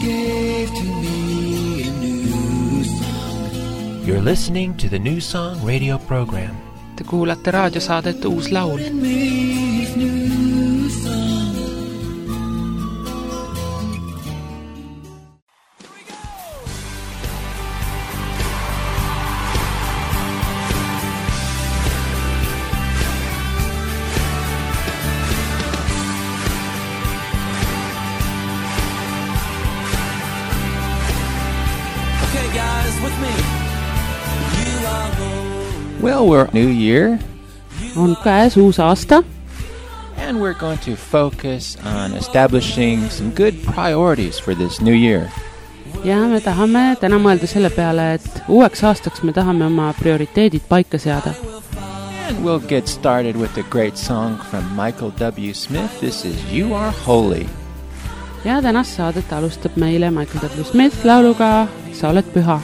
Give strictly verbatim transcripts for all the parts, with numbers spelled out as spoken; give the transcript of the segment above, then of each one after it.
gave to me a new song. You're listening to the New Song radio program. Te kuulate raadiosaadet Uus Laul. Well, we're New Year. On käes uus aasta. And we're going to focus on establishing some good priorities for this new year. Ja me tahame täna mõelda selle peale, et uueks aastaks me tahame oma prioriteedid paika seada. And we'll get started with a great song from Michael W. Smith. This is You Are Holy. Ja tänast saadet alustab meile Michael W. Smith lauluga Sa oled püha.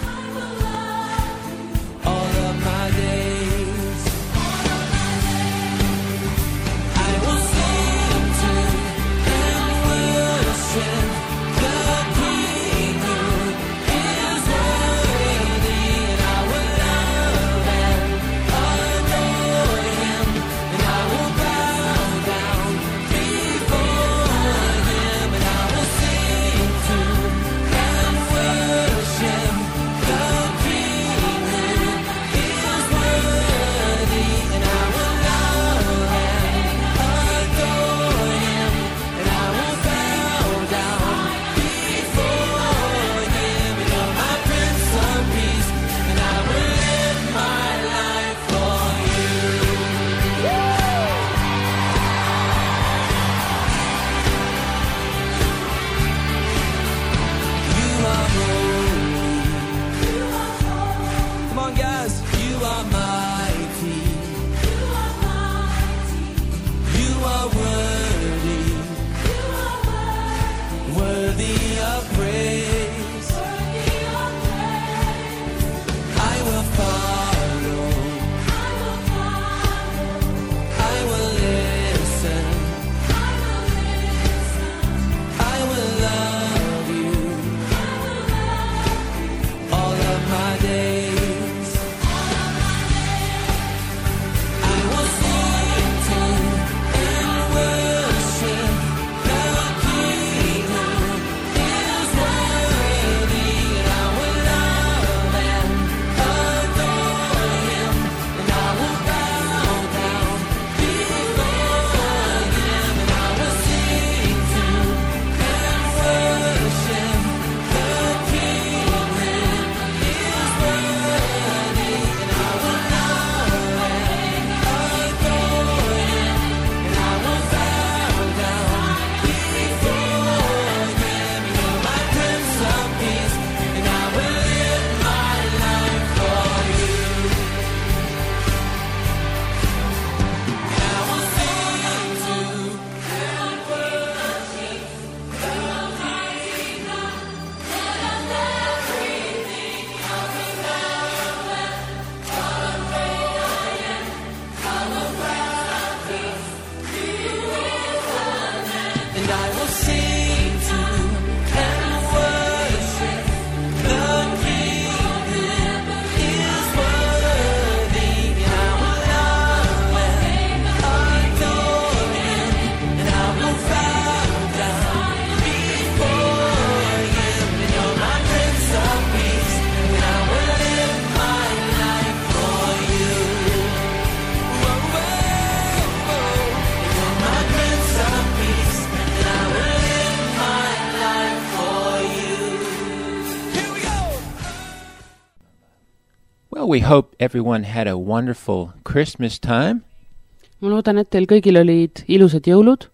Well, we hope everyone had a wonderful Christmas time. Ma loodan, et teil kõigil olid ilusad jõulud.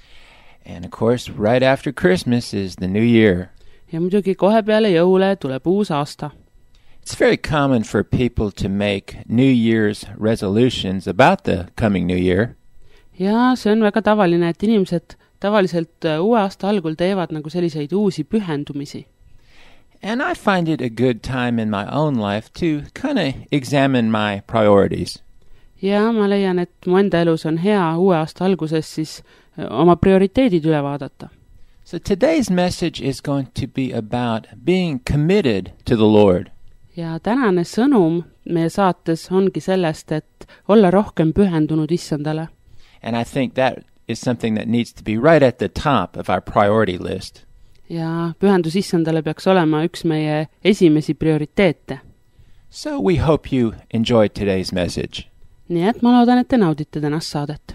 And of course, right after Christmas is the new year. Ja muidugi kohe peale jõule tuleb uus aasta. It's very common for people to make New Year's resolutions about the coming new year. Ja see on väga tavaline, et inimesed tavaliselt uue aasta algul teevad nagu selliseid uusi pühendumisi. And I find it a good time in my own life to kind of examine my priorities. Ja ma leian, et mu enda elus on hea uue aasta alguses siis oma prioriteedid üle vaadata. So today's message is going to be about being committed to the Lord. Ja tänane sõnum meie saates ongi sellest, et olla rohkem pühendunud Issandale. And I think that is something that needs to be right at the top of our priority list. Ja pühendus Issandale peaks olema üks meie esimesi prioriteete. So we hope you enjoyed today's message. Nii et ma loodan, et te naudite tänast saadet.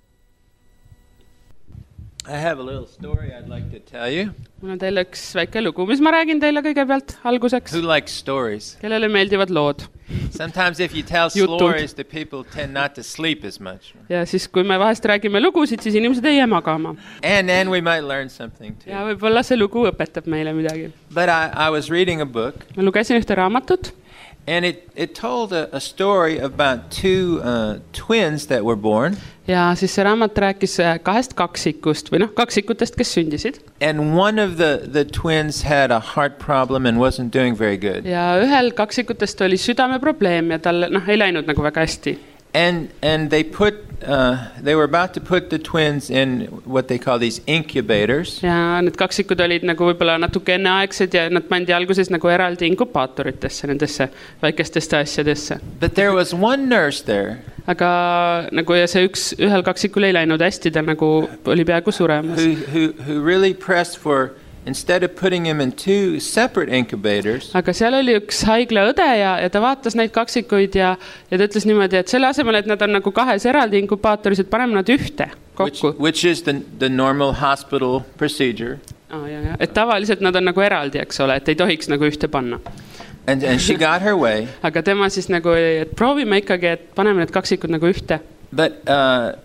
I have a little story I'd like to tell you. Mul on teile üks väike lugu, mis ma räägin teile kõigepealt alguseks. Who likes stories? Kellele meeldivad lood. Sometimes if you tell Jutud. stories, the people tend not to sleep as much. Ja siis, kui me vahest räägime lugusid, siis inimesed ei jää magama. And then we might learn something too. Ja võib-olla see lugu õpetab meile midagi. But I, I was reading a book. Ma lugesin ühte raamatut. And it, it told a, a story about two uh, twins that were born. Ja siis see raamat rääkis kahest kaksikust või noh, kaksikutest, kes sündisid. And one of the, the twins had a heart problem and wasn't doing very good. Ja ühel kaksikutest oli südameprobleem ja tal noh, ei läinud nagu väga hästi. And and they put uh, they were about to put the twins in what they call these incubators. Ja need kaksikud olid nagu võib-olla natuke enneaegsed ja nad pandi alguses nagu eraldi inkubaatoritesse, nendesse väikestesse asjadesse. But there was one nurse there. Aga nagu ja see üks ühel kaksikul ei läinud hästi, ta nagu oli peaaegu suremas. Who who who really pressed for instead of putting him in two separate incubators. Aga seal oli üks haiglaõde ja, ja ta vaatas neid kaksikuid ja, ja ta ütles niimoodi, et selle asemel, et nad on nagu kahes eraldi inkubaatoris, et paneme nad ühte kokku. Which, which is the, the normal hospital procedure. Ah, ja, ja. Et tavaliselt nad on nagu eraldi, eks ole, et ei tohiks nagu ühte panna. And, and she got her way. Aga tema siis nagu, et proovime ikkagi, et paneme need kaksikud nagu ühte. But uh,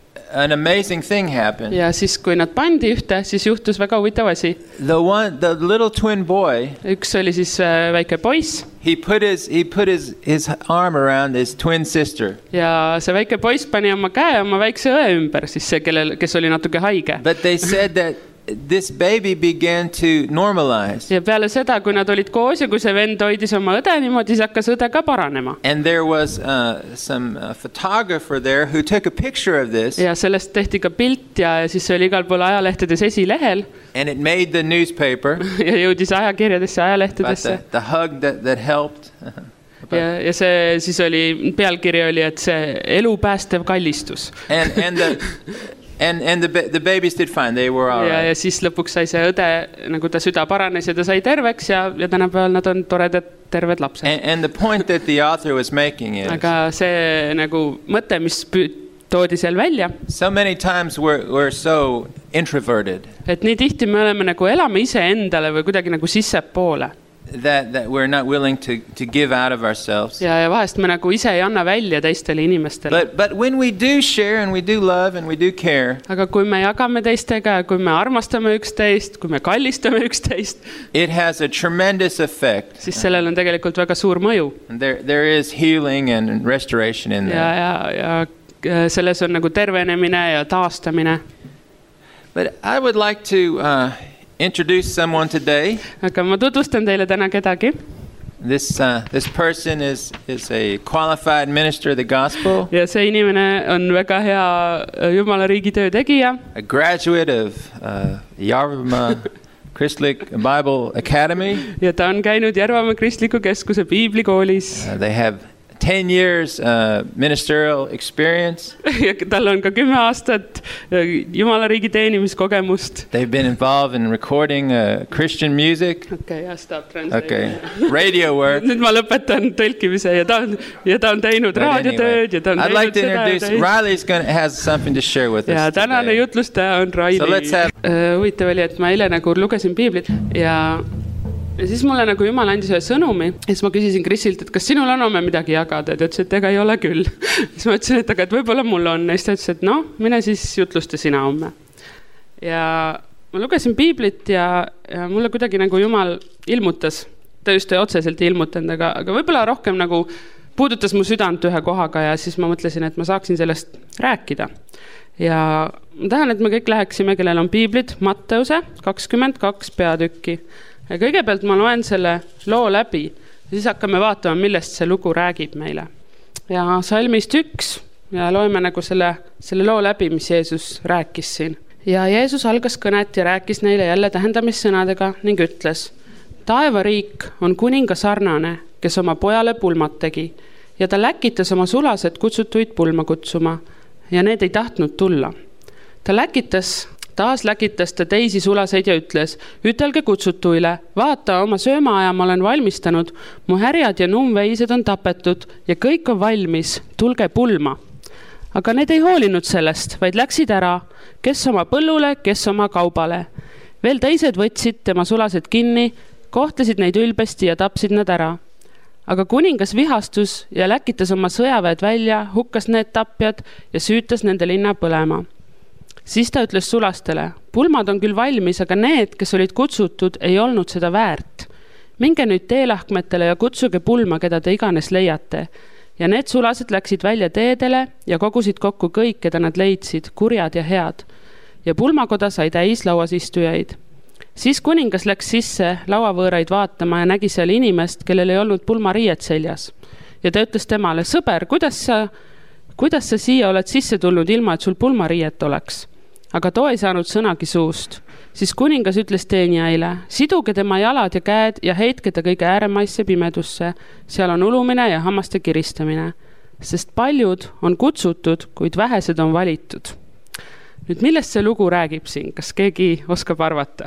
an amazing thing happened. Ja siis, kui nad pandi ühte, siis juhtus väga huvitav asi. The one, the little twin boy. Üks oli siis äh, väike poiss. He put his he put his his arm around his twin sister. Ja see väike poiss pani oma käe oma väikse õe ümber, siis see, kellel, kes oli natuke haige. But they said that this baby began to normalize. Ja peale seda, kui nad olid koos ja kui see vend hoidis oma õde niimoodi, siis hakkas õde ka paranema. And there was uh, some uh, photographer there who took a picture of this. Ja sellest tehti ka pilt ja, ja siis see oli igal pool ajalehtedes esilehel. And it made the newspaper. Ja jõudis ajakirjadesse, ajalehtedesse. The, the hug that, that helped. Ja, ja see siis oli, pealkiri oli, et see elupäästev kallistus. And, and the... And, and the, the babies did fine, they were all ja, right. Ja siis lõpuks sai see õde, nagu ta süda paranes ja ta sai terveks ja, ja tänapäeval nad on toredad terved lapsed. And, and the point that the author was making is... Aga see nagu mõte, mis toodi seal välja. So many times we're, we're so introverted. Et nii tihti me oleme nagu elame ise endale või kuidagi nagu sisse poole. That, that we're not willing to, to give out of ourselves. Ja, ja vahest me nagu ise ei anna välja teistele inimestele. But, but when we do share and we do love and we do care. Aga kui me jagame teistega, kui me armastame üksteist, kui me kallistame üksteist. It has a tremendous effect. Siis sellel on tegelikult väga suur mõju. There, there is healing and restoration in ja, that. Ja, ja selles on nagu tervenemine ja taastamine. But I would like to... Uh, introduce someone today. Aga ma tutvustan teile täna kedagi. This uh, this person is is a qualified minister of the gospel. Ja see inimene on väga hea Jumala riigi töö tegija. A graduate of uh, Järvamaa Kristlik Bible Academy. Ja ta on käinud Järvamaa Kristliku Keskuse piiblikoolis. Uh, they have ten years uh, ministerial experience. Ja tal on ka kümme aastat Jumala riigi teenimiskogemust. They've been involved in recording uh, Christian music. Okay, yeah, stop translating. Okay, radio work. Nüüd ma lõpetan tõlkimise ja ta on, ja ta on teinud raadiotööd ja ta on I'd teinud like to seda. Introduce, Riley's gonna, has something to share with ja us tänane today. jutlustaja on Riley. So let's have... uh, huvitav oli, et ma eile nagu lugesin piiblit ja Ja siis mulle nagu Jumal andis ühe sõnumi ja siis ma küsisin Krisilt, et kas sinul on homme midagi jagada, ta ütles, et ega ei ole küll. Siis ma ütlesin, et aga et võib-olla mul on ja siis ta ütles, et no, mine siis jutlusta sina homme. Ja ma lugesin piiblit ja, ja mulle kuidagi nagu Jumal ilmutas, ta just otseselt ei ilmutanud, aga, aga võib-olla rohkem nagu puudutas mu südant ühe kohaga ja siis ma mõtlesin, et ma saaksin sellest rääkida. Ja ma tahan, et me kõik läheksime, kellel on piiblid, Matteuse kakskümmend kaks peatükki. Ja kõigepealt ma loen selle loo läbi ja siis hakkame vaatama, millest see lugu räägib meile. Ja salmist üks ja loeme nagu selle, selle loo läbi, mis Jeesus rääkis siin. Ja Jeesus algas kõnet ja rääkis neile jälle tähendamissõnadega ning ütles: taevariik on kuninga sarnane, kes oma pojale pulmat tegi ja ta läkitas oma sulased kutsutuid pulma kutsuma ja need ei tahtnud tulla. Ta läkitas, taas läkitas ta teisi sulaseid ja ütles: ütelge kutsutuile, vaata, oma söömaaja ma olen valmistanud, mu härjad ja nummveised on tapetud ja kõik on valmis, tulge pulma. Aga need ei hoolinud sellest, vaid läksid ära, kes oma põllule, kes oma kaubale. Veel teised võtsid tema sulased kinni, kohtlesid neid ülbesti ja tapsid nad ära. Aga kuningas vihastus ja läkitas oma sõjaväed välja, hukkas need tapjad ja süütas nende linna põlema. Siis ta ütles sulastele: pulmad on küll valmis, aga need, kes olid kutsutud, ei olnud seda väärt. Minge nüüd teelahkmetele ja kutsuge pulma, keda te iganes leiate. Ja need sulased läksid välja teedele ja kogusid kokku kõik, keda nad leidsid, kurjad ja head. Ja pulmakoda sai täis lauas istujaid. Siis kuningas läks sisse lauavõõraid vaatama ja nägi seal inimest, kellel ei olnud pulmariiet seljas. Ja ta ütles temale: sõber, kuidas sa, kuidas sa siia oled sisse tulnud ilma, et sul pulmariiet oleks? Aga too ei saanud sõnagi suust. Siis kuningas ütles teenijaile: siduge tema jalad ja käed ja heitke ta kõige ääremaisse pimedusse. Seal on ulumine ja hammaste kiristamine. Sest paljud on kutsutud, kuid vähesed on valitud. Nüüd, millest see lugu räägib siin? Kas keegi oskab arvata?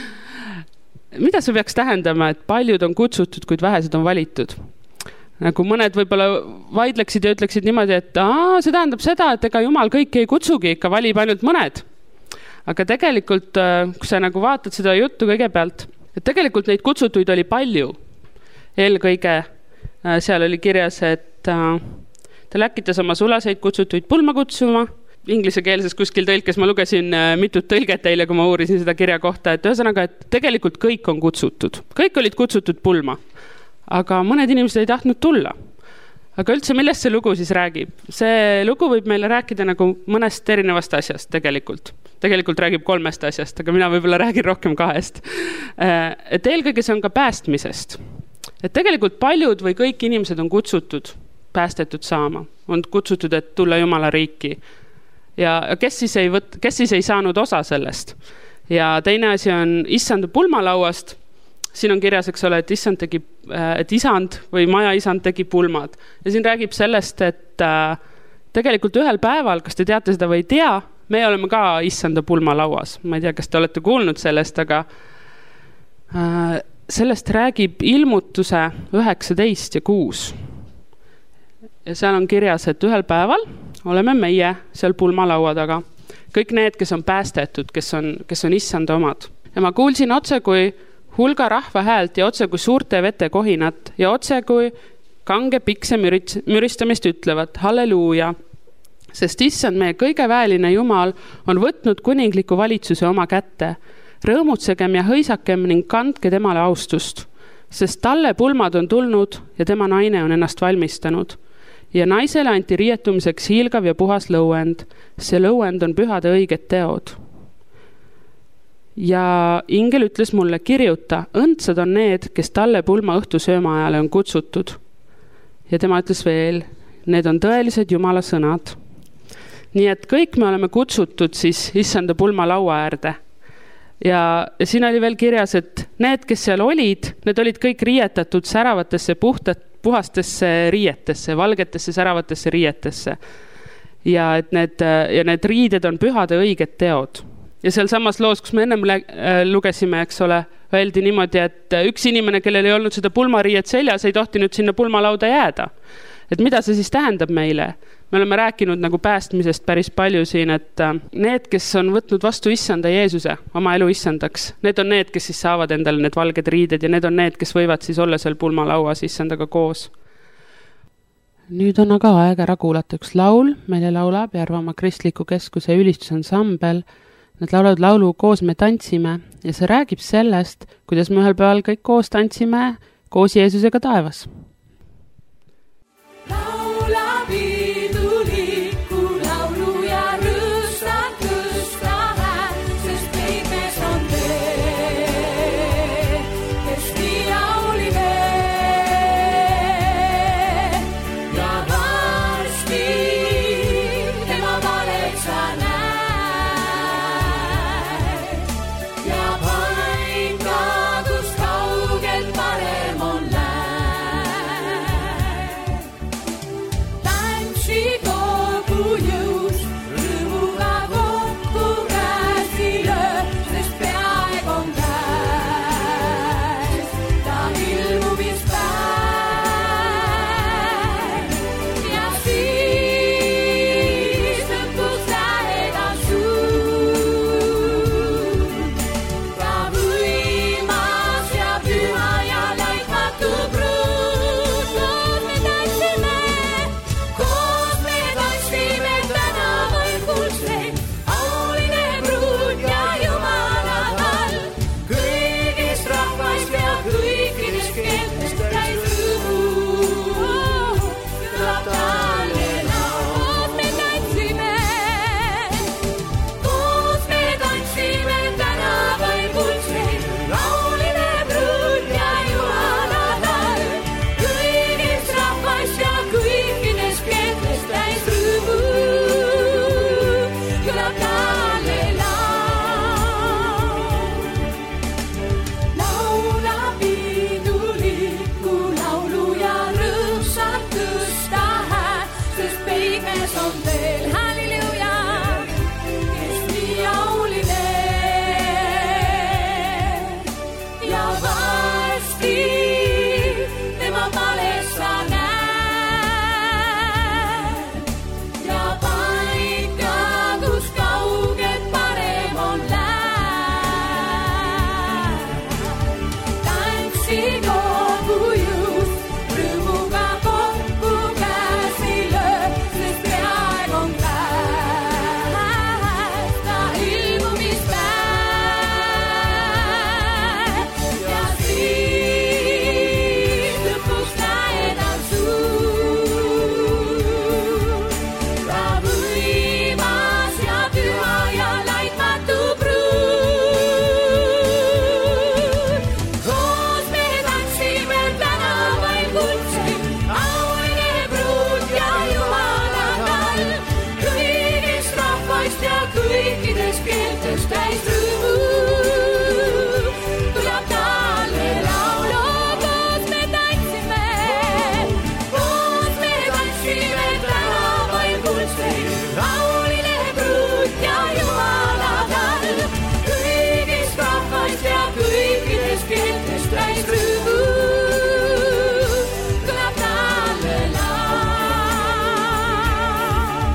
Mida see peaks tähendama, et paljud on kutsutud, kuid vähesed on valitud? Nagu mõned võib-olla vaidleksid ja ütleksid niimoodi, et aa, see tähendab seda, et ega Jumal kõiki ei kutsugi, ikka valib ainult mõned. Aga tegelikult, kui sa nagu vaatad seda juttu kõigepealt, et tegelikult neid kutsutuid oli palju. Eelkõige seal oli kirjas, et ta läkitas oma sulaseid kutsutuid pulma kutsuma. Inglisekeelses kuskil tõlkes ma lugesin mitut tõlget teile, kui ma uurisin seda kirja kohta, et ühesõnaga, et tegelikult kõik on kutsutud. Kõik olid kutsutud pulma, aga mõned inimesed ei tahtnud tulla. Aga üldse, millest see lugu siis räägib? See lugu võib meile rääkida nagu mõnest erinevast asjast tegelikult. Tegelikult räägib kolmest asjast, aga mina võib-olla räägin rohkem kahest. Et eelkõige see on ka päästmisest. Et tegelikult paljud või kõik inimesed on kutsutud päästetud saama. On kutsutud, et tulla Jumala riiki. Ja kes siis, ei võt, kes siis ei saanud osa sellest. Ja teine asi on issand pulmalauast. Siin on kirjas, eks ole, et isand tegi, et isand või maja isand tegi pulmad. Ja siin räägib sellest, et tegelikult ühel päeval, kas te teate seda või ei tea, me oleme ka issanda pulmalauas. Ma ei tea, kas te olete kuulnud sellest, aga sellest räägib ilmutuse üheksateist ja kuus. Ja seal on kirjas, et ühel päeval oleme meie seal pulmalaua taga. Kõik need, kes on päästetud, kes on, kes on issanda omad. Ja ma kuulsin otse kui hulga rahva häält ja otse kui suurte vete kohinat ja otse kui kange pikse müristamist ütlevad halleluuja. Sest issand meie kõige väeline Jumal on võtnud kuningliku valitsuse oma kätte. Rõõmutsegem ja hõisakem ning kandke temale austust. Sest talle pulmad on tulnud ja tema naine on ennast valmistanud. Ja naisele anti rietumiseks hiilgav ja puhas lõuend. See lõuend on pühade õiged teod. Ja ingel ütles mulle: kirjuta, õndsad on need, kes talle pulma õhtu söömaajale on kutsutud. Ja tema ütles veel: need on tõelised Jumala sõnad. Nii et kõik me oleme kutsutud siis issanda pulma laua äärde. Ja siin oli veel kirjas, et need, kes seal olid, need olid kõik riietatud säravatesse puhtat puhastesse riietesse, valgetesse säravatesse riietesse. Ja, et need, ja need riided on pühade õiged teod. Ja seal samas loos, kus me ennem lugesime, eks ole, öeldi niimoodi, et üks inimene, kellel ei olnud seda pulmariiet seljas, ei tohtinud sinna pulmalauda jääda. Et mida see siis tähendab meile? Me oleme rääkinud nagu päästmisest päris palju siin, et need, kes on võtnud vastu issanda Jeesuse, oma elu issandaks, need on need, kes siis saavad endale need valged riided ja need on need, kes võivad siis olla seal pulmalauas issandaga koos. Nüüd on aga aeg ära kuulata üks laul, meile laulab Järvamaa kristliku keskuse ülistusansambel. Nad laulavad laulu Koos me tantsime ja see räägib sellest, kuidas me ühel päeval kõik koos tantsime koos Jeesusega taevas. rahvast ja kõikides keeltes täis rõõmu. Tuleb talle laulu, koos me tantsime, koos me tantsime tänavail kuulsteil. Lauline pruut ja Jumala tal, kõigist rahvast ja kõikides keeltes täis rõõmu. Tuleb talle laul.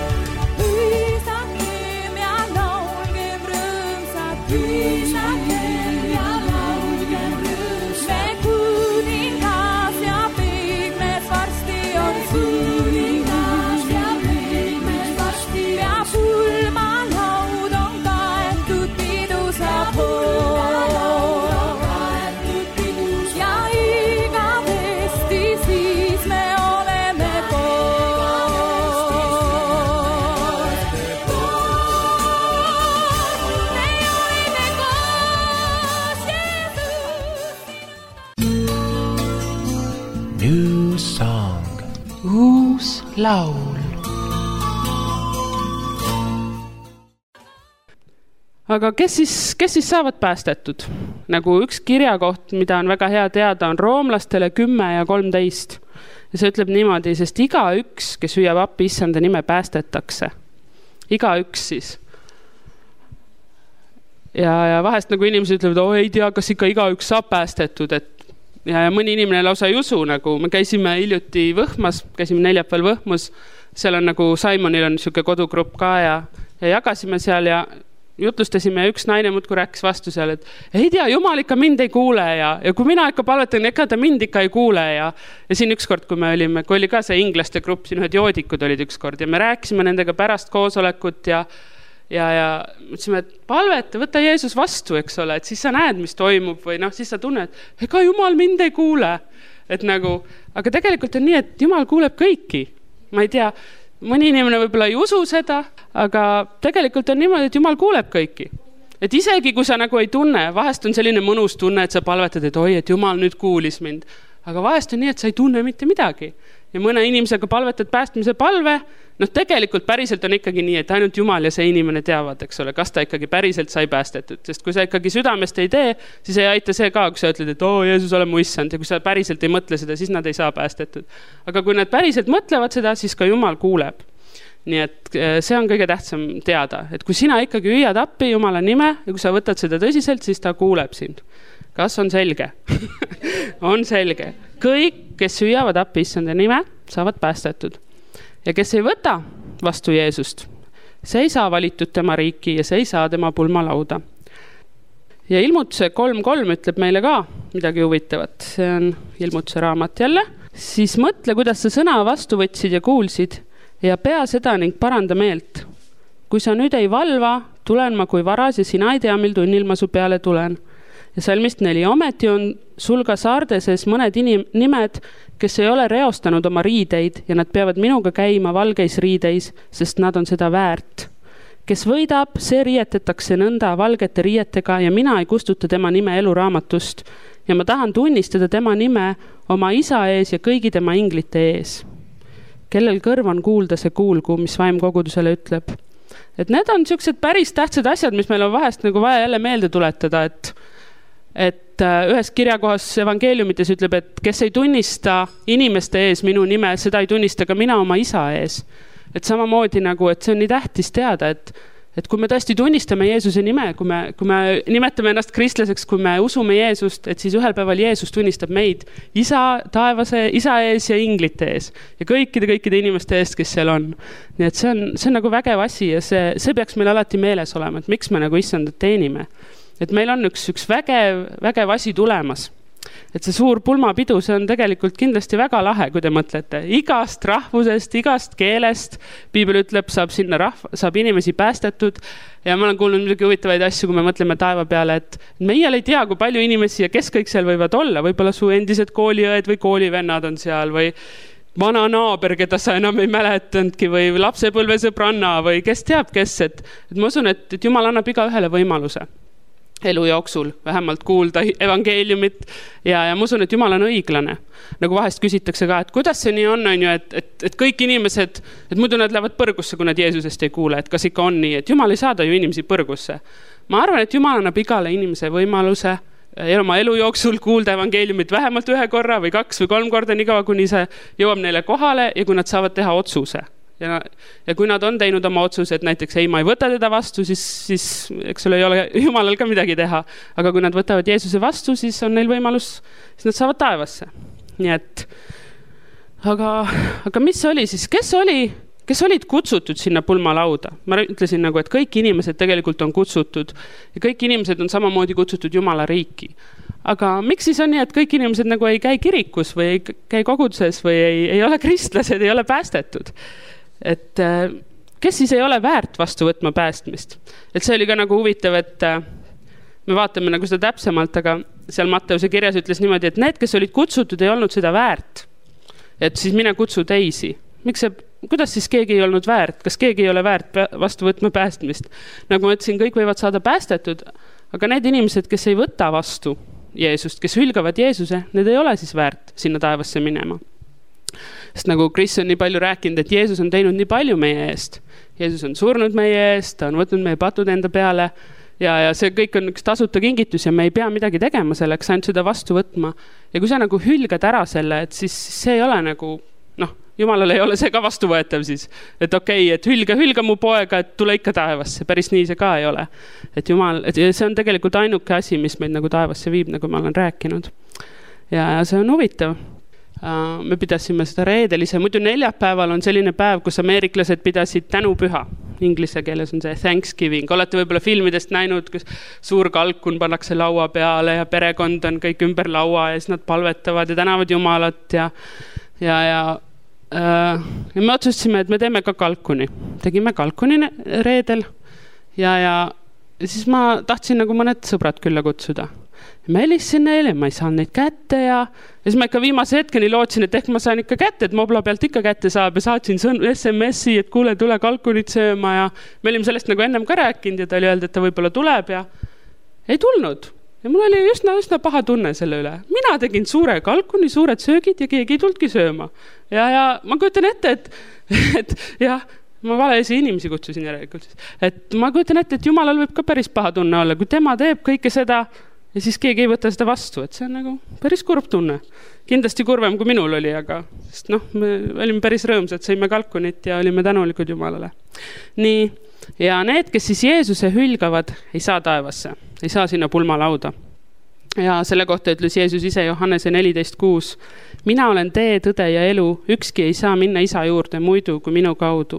Hüüsakem ja laulgem rõõmsad, hüüsakem ja laulgem rõõmsad. Me kuningas ja pigmes varsti on kuningas ja pigmes varsti. Ja pulmalaud on kaetud pidusa pool. Ja igavesti siis me oleme koos. Me oleme koos, Jeesus. New song. uus laul. Aga kes siis, kes siis saavad päästetud? Nagu üks kirjakoht, mida on väga hea teada, on roomlastele kümme ja kolmteist. Ja see ütleb niimoodi, sest iga üks, kes hüüab appi issanda nime, päästetakse. Iga üks siis. Ja, ja vahest nagu inimesed ütlevad, oo ei tea, kas ikka iga üks saab päästetud, et ja, ja mõni inimene lausa ei usu, nagu me käisime hiljuti Võhmas, käisime neljapäeval Võhmus, seal on nagu Simonil on niisugune kodugrupp ka ja, ja jagasime seal ja jutlustasime ja üks naine muudkui rääkis vastu seal, et ei tea, Jumal ikka mind ei kuule ja, ja kui mina ikka palvetan, ega ta mind ikka ei kuule ja, ja siin ükskord, kui me olime, kui oli ka see inglaste grupp, siin ühed joodikud olid ükskord ja me rääkisime nendega pärast koosolekut ja ja, ja mõtlesime, et palveta, võta Jeesus vastu, eks ole, et siis sa näed, mis toimub või noh, siis sa tunned, ega Jumal mind ei kuule. Et nagu, aga tegelikult on nii, et Jumal kuuleb kõiki. Ma ei tea, mõni inimene võib-olla ei usu seda, aga tegelikult on niimoodi, et Jumal kuuleb kõiki. Et isegi kui sa nagu ei tunne, vahest on selline mõnus tunne, et sa palvetad, et oi, et Jumal nüüd kuulis mind. Aga vahest on nii, et sa ei tunne mitte midagi. Ja mõne inimesega palvetad päästmise palve, noh tegelikult päriselt on ikkagi nii, et ainult Jumal ja see inimene teavad, eks ole, kas ta ikkagi päriselt sai päästetud. Sest kui sa ikkagi südamest ei tee, siis ei aita see ka, kui sa ütled, et oo, Jeesus, ole mu issand. Ja kui sa päriselt ei mõtle seda, siis nad ei saa päästetud. Aga kui nad päriselt mõtlevad seda, siis ka Jumal kuuleb. Nii et see on kõige tähtsam teada, et kui sina ikkagi hüüad appi Jumala nime ja kui sa võtad seda tõsiselt, siis ta kuuleb sind. Kas on selge? On selge. Kõik, kes hüüavad appi issanda nime, saavad päästetud. Ja kes ei võta vastu Jeesust, see ei saa valitud tema riiki ja see ei saa tema pulmalauda. Ja ilmutuse kolm kolm ütleb meile ka midagi huvitavat. See on ilmutuse raamat jälle. Siis mõtle, kuidas sa sõna vastu võtsid ja kuulsid ja pea seda ning paranda meelt. Kui sa nüüd ei valva, tulen ma kui varas ja sina ei tea, mil tunnil ma su peale tulen. Ja salmist neli. Ometi on sul ka saardeses mõned inim- nimed, kes ei ole reostanud oma riideid ja nad peavad minuga käima valgeis riideis, sest nad on seda väärt. Kes võidab, see riietetakse nõnda valgete riietega ja mina ei kustuta tema nime eluraamatust. Ja ma tahan tunnistada tema nime oma isa ees ja kõigi tema inglite ees. Kellel kõrv on kuulda, see kuulgu, mis vaim kogudusele ütleb. Et need on niisugused päris tähtsad asjad, mis meil on vahest nagu vaja jälle meelde tuletada, et et ühes kirjakohas evangeeliumites ütleb, et kes ei tunnista inimeste ees minu nime, seda ei tunnista ka mina oma isa ees. Et samamoodi nagu, et see on nii tähtis teada, et, et kui me tõesti tunnistame Jeesuse nime, kui me, kui me nimetame ennast kristlaseks, kui me usume Jeesust, et siis ühel päeval Jeesus tunnistab meid isa taevase, isa ees ja inglite ees ja kõikide, kõikide inimeste eest, kes seal on. Nii et see on, see on nagu vägev asi ja see, see peaks meil alati meeles olema, et miks me nagu issandat teenime. Et meil on üks, üks vägev, vägev asi tulemas. Et see suur pulmapidu, see on tegelikult kindlasti väga lahe, kui te mõtlete. Igast rahvusest, igast keelest, Piibel ütleb, saab sinna rahva, saab inimesi päästetud. Ja ma olen kuulnud midagi huvitavaid asju, kui me mõtleme taeva peale, et meie ei tea, kui palju inimesi ja kes kõik seal võivad olla. Võib-olla su endised kooliõed või koolivennad on seal või vana naaber, keda sa enam ei mäletandki või lapsepõlvesõbranna või kes teab kes. Et, et ma usun, et, et Jumal annab iga ühele võimaluse. elu jooksul vähemalt kuulda evangeeliumit ja, ja ma usun, et Jumal on õiglane. Nagu vahest küsitakse ka, et kuidas see nii on, on ju, et, et, et kõik inimesed, et muidu nad lähevad põrgusse, kui nad Jeesusest ei kuule, et kas ikka on nii, et Jumal ei saada ju inimesi põrgusse. Ma arvan, et Jumal annab igale inimese võimaluse oma elu jooksul kuulda evangeeliumit vähemalt ühe korra või kaks või kolm korda, nii kaua, kuni see jõuab neile kohale ja kui nad saavad teha otsuse. Ja, ja kui nad on teinud oma otsuse, et näiteks ei, ma ei võta teda vastu, siis, siis eks ole, ei ole Jumalal ka midagi teha. Aga kui nad võtavad Jeesuse vastu, siis on neil võimalus, siis nad saavad taevasse. Nii et, aga, aga mis oli siis, kes oli, kes olid kutsutud sinna pulmalauda? Ma ütlesin nagu, et kõik inimesed tegelikult on kutsutud ja kõik inimesed on samamoodi kutsutud Jumala riiki. Aga miks siis on nii, et kõik inimesed nagu ei käi kirikus või ei käi koguduses või ei, ei ole kristlased, ei ole päästetud? Et kes siis ei ole väärt vastu võtma päästmist? Et see oli ka nagu huvitav, et me vaatame nagu seda täpsemalt, aga seal Matteuse kirjas ütles niimoodi, et need, kes olid kutsutud, ei olnud seda väärt. Et siis mine kutsu teisi. Miks see, kuidas siis keegi ei olnud väärt? Kas keegi ei ole väärt vastu võtma päästmist? Nagu ma ütlesin, kõik võivad saada päästetud, aga need inimesed, kes ei võta vastu Jeesust, kes hülgavad Jeesuse, need ei ole siis väärt sinna taevasse minema. Sest nagu Chris on nii palju rääkinud, et Jeesus on teinud nii palju meie eest. Jeesus on surnud meie eest, ta on võtnud meie patud enda peale ja, ja see kõik on üks tasuta kingitus ja me ei pea midagi tegema selleks, ainult seda vastu võtma. Ja kui sa nagu hülgad ära selle, et siis see ei ole nagu, noh, Jumalal ei ole see ka vastuvõetav siis. Et okei, okay, et hülga, hülga mu poega, et tule ikka taevasse. Päris nii see ka ei ole. Et Jumal, et see on tegelikult ainuke asi, mis meid nagu taevasse viib, nagu ma olen rääkinud. Ja, ja see on huvitav. Me pidasime seda reedelise, muidu neljapäeval on selline päev, kus ameeriklased pidasid tänupüha. Inglise keeles on see Thanksgiving. Olete võib-olla filmidest näinud, kus suur kalkun pannakse laua peale ja perekond on kõik ümber laua ja siis nad palvetavad ja tänavad Jumalat ja, ja, ja, äh, ja me otsustasime, et me teeme ka kalkuni. Tegime kalkuni reedel ja, ja, ja siis ma tahtsin nagu mõned sõbrad külla kutsuda. Ma helistasin neile, ma ei saanud neid kätte ja, ja siis ma ikka viimase hetkeni lootsin, et ehk ma saan ikka kätte, et Mobla pealt ikka kätte saab ja saatsin S M S-i, et kuule, tule kalkunit sööma ja me olime sellest nagu ennem ka rääkinud ja ta oli öelnud, et ta võib-olla tuleb ja ei tulnud. Ja mul oli üsna, üsna paha tunne selle üle. Mina tegin suure kalkuni, suured söögid ja keegi ei tulnudki sööma. Ja, ja ma kujutan ette, et, et jah, ma valesi inimesi kutsusin järelikult. Et ma kujutan ette, et Jumalal võib ka päris paha tunne olla, kui tema teeb kõike seda ja siis keegi ei võta seda vastu, et see on nagu päris kurb tunne. Kindlasti kurvem kui minul oli, aga sest noh, me olime päris rõõmsad, sõime kalkunit ja olime tänulikud Jumalale. Nii, ja need, kes siis Jeesuse hülgavad, ei saa taevasse, ei saa sinna pulmalauda. Ja selle kohta ütles Jeesus ise Johannese neliteist kuus. Mina olen tee, tõde ja elu, ükski ei saa minna isa juurde muidu kui minu kaudu.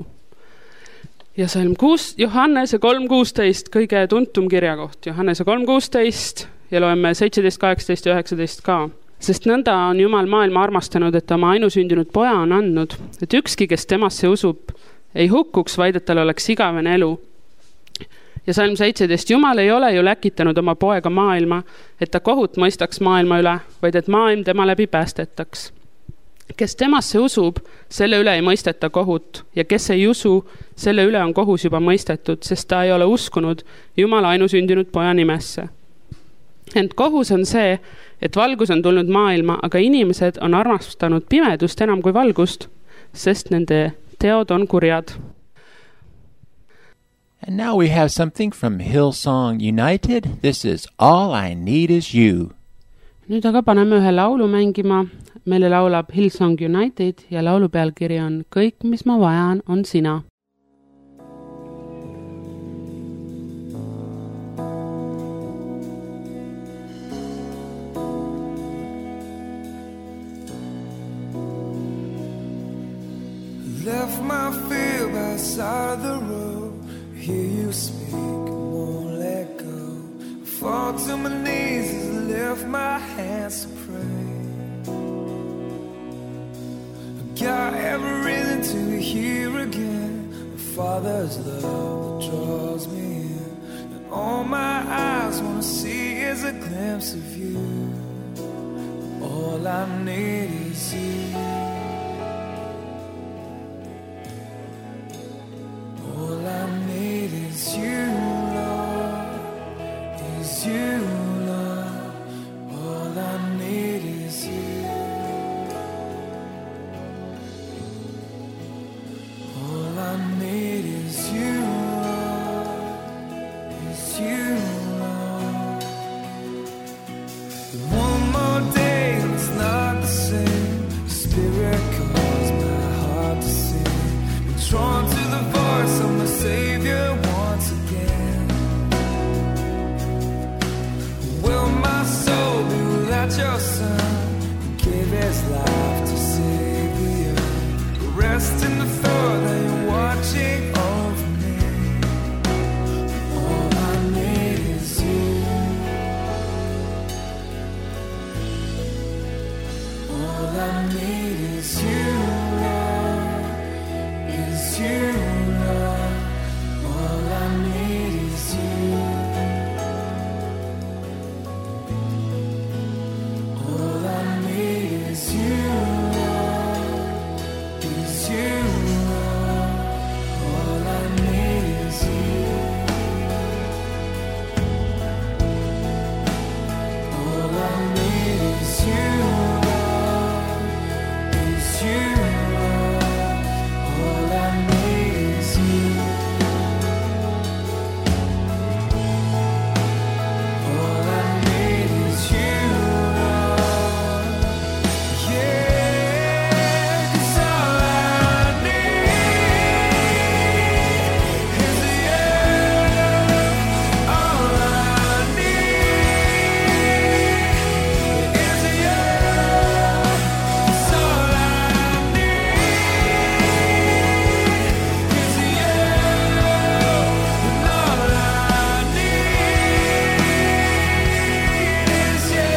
Ja salm kuus, Johannese kolm kuusteist, kõige tuntum kirjakoht, Johannese kolm kuusteist ja loeme seitseteist, kaheksateist ja üheksateist ka. Sest nõnda on Jumal maailma armastanud, et oma ainusündinud poja on andnud, et ükski, kes temasse usub, ei hukkuks, vaid et tal oleks igavene elu. Ja salm seitseteist, Jumal ei ole ju läkitanud oma poega maailma, et ta kohut mõistaks maailma üle, vaid et maailm tema läbi päästetaks. Kes temasse usub, selle üle ei mõisteta kohut ja kes ei usu, selle üle on kohus juba mõistetud, sest ta ei ole uskunud Jumala ainusündinud poja nimesse. Ent kohus on see, et valgus on tulnud maailma, aga inimesed on armastanud pimedust enam kui valgust, sest nende teod on kurjad. And now we have something from Hillsong United. This is All I Need Is You. Nüüd aga paneme ühe laulu mängima. Meile laulab Hillsong United ja laulu pealkiri on Kõik, mis ma vajan, on sina. Left my fear by the side of the road. Hear you speak, won't let go. Fall to my knees as I lift my hands to pray. Got every reason to be here again. The Father's love that draws me in, and all my eyes want to see is a glimpse of you. All I need is you. All I need is you, Lord, is you. your son, who gave his life to save the earth. Rest in the thought that you're watching over me. All I need is you. All I need is you, Lord, is you, Lord. All I need is you. All I need is you, Lord, is you, Lord. All I need is you. All I need is you, Lord, is you, Lord. All I need is you. All I need is you, Lord. Yeah, 'cause all I need is you. All I need is you. 'Cause all I need is you. And all I need is you.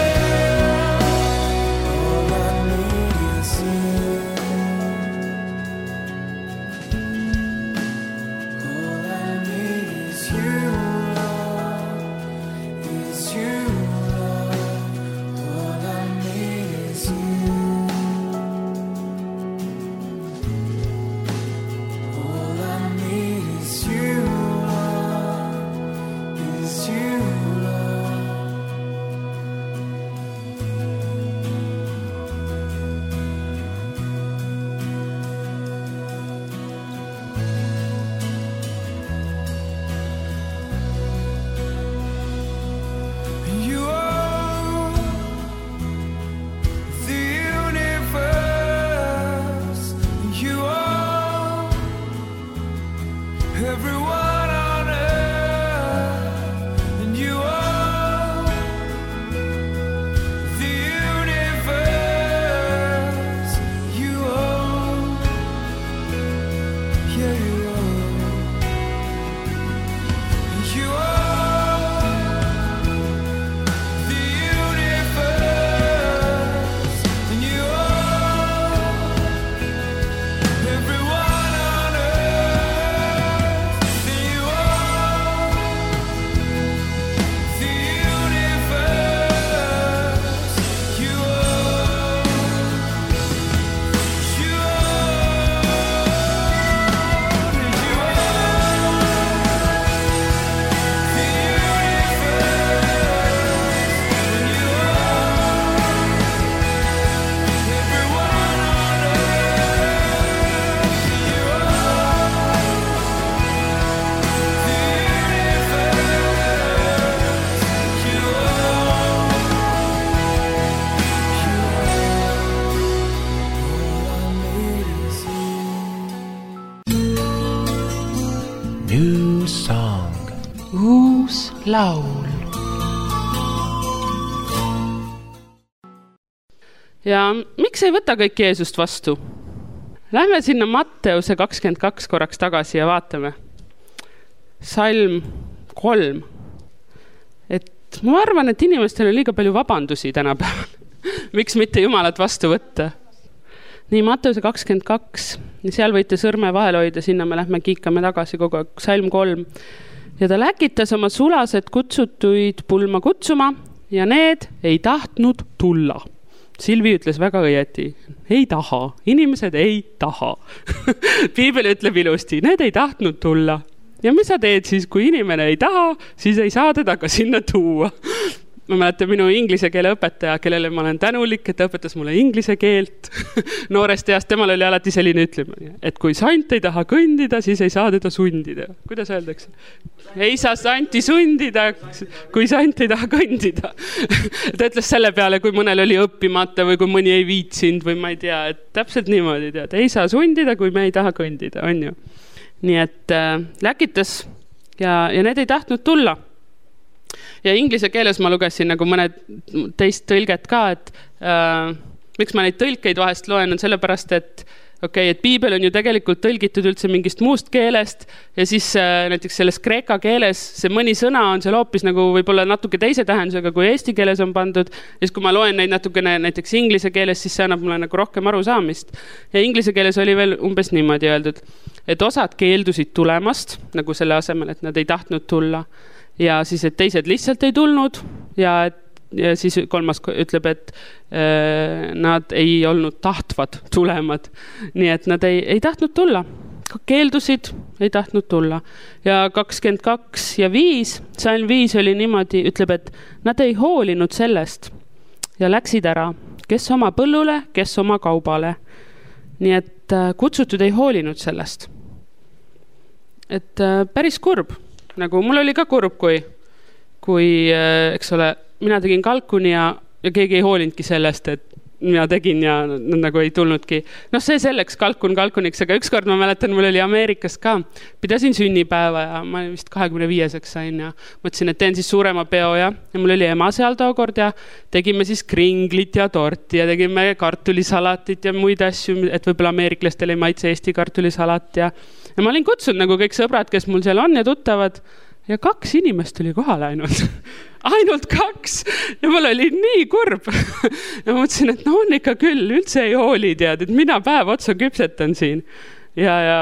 All I need is you. All I need is you, Lord, is you, Lord. All I need is you. All I need is you, Lord, is you, Lord. You are the universe. You are everyone on earth. And you are the universe. You are, yeah, you are. You are the universe, and you are everyone on earth. And you are the universe. You are, you New song. uus laul. Ja miks ei võta kõik Jeesust vastu? Lähme sinna Matteuse kakskümmend kaks korraks tagasi ja vaatame. Salm kolm. Et ma arvan, et inimestel on liiga palju vabandusi tänapäeval. Miks mitte Jumalat vastu võtta? Nii Matteuse kakskümmend kaks. Seal võite sõrme vahel hoida, sinna me lähme kiikame tagasi kogu aeg. Salm kolm. Ja ta läkitas oma sulased kutsutuid pulma kutsuma ja need ei tahtnud tulla. Silvi ütles väga õieti, ei taha, inimesed ei taha. Piibel ütleb ilusti, need ei tahtnud tulla. Ja mis sa teed siis, kui inimene ei taha, siis ei saa teda ka sinna tuua. Ma mäletan minu inglise keele õpetaja, kellele ma olen tänulik, et ta õpetas mulle inglise keelt. Noorest east temal oli alati selline ütlemine, et kui sant ei taha kõndida, siis ei saa teda sundida. Kuidas öeldakse? Ei saa santi sundida, kui sant ei taha kõndida. Ta ütles selle peale, kui mõnel oli õppimata või kui mõni ei viitsinud või ma ei tea, et täpselt niimoodi tead. Ei saa sundida, kui me ei taha kõndida, on ju. Nii et äh, läkitas ja, ja need ei tahtnud tulla. ja inglise keeles ma lugesin nagu mõned teist tõlget ka, et äh, miks ma neid tõlkeid vahest loen, on sellepärast, et okei, okay, et piibel on ju tegelikult tõlgitud üldse mingist muust keelest ja siis äh, näiteks selles kreeka keeles see mõni sõna on seal hoopis nagu võib-olla natuke teise tähendusega, kui eesti keeles on pandud. Ja siis kui ma loen neid natukene näiteks inglise keeles, siis see annab mulle nagu rohkem arusaamist. Ja inglise keeles oli veel umbes niimoodi öeldud, et osad keeldusid tulemast, nagu selle asemel, et nad ei tahtnud tulla. Ja siis, et teised lihtsalt ei tulnud ja et ja siis kolmas ütleb, et äh, nad ei olnud tahtvad tulemad. Nii et nad ei, ei tahtnud tulla. Keeldusid ei tahtnud tulla. Ja kakskümmend kaks ja viis, salm viis oli niimoodi, ütleb, et nad ei hoolinud sellest ja läksid ära, kes oma põllule, kes oma kaubale. Nii et äh, kutsutud ei hoolinud sellest. Et äh, päris kurb. Nagu mul oli ka kurb, kui, kui äh, eks ole, mina tegin kalkuni ja, ja keegi ei hoolinudki sellest, et mina tegin ja nad nagu ei tulnudki. Noh, see selleks kalkun kalkuniks, aga ükskord ma mäletan, mul oli Ameerikas ka. Pidasin sünnipäeva ja ma vist kahekümne viieseks sain ja mõtlesin, et teen siis suurema peo ja, ja mul oli ema seal tookord ja tegime siis kringlit ja torti ja tegime kartulisalatit ja muid asju, et võib-olla ameeriklastel ei maitse Eesti kartulisalat ja, ja ma olin kutsunud nagu kõik sõbrad, kes mul seal on ja tuttavad ja kaks inimest oli kohale ainult. Ainult kaks. Ja mul oli nii kurb. Ja mõtlesin, et no on ikka küll, üldse ei hooli tead, et mina päev otsa küpsetan siin. Ja, ja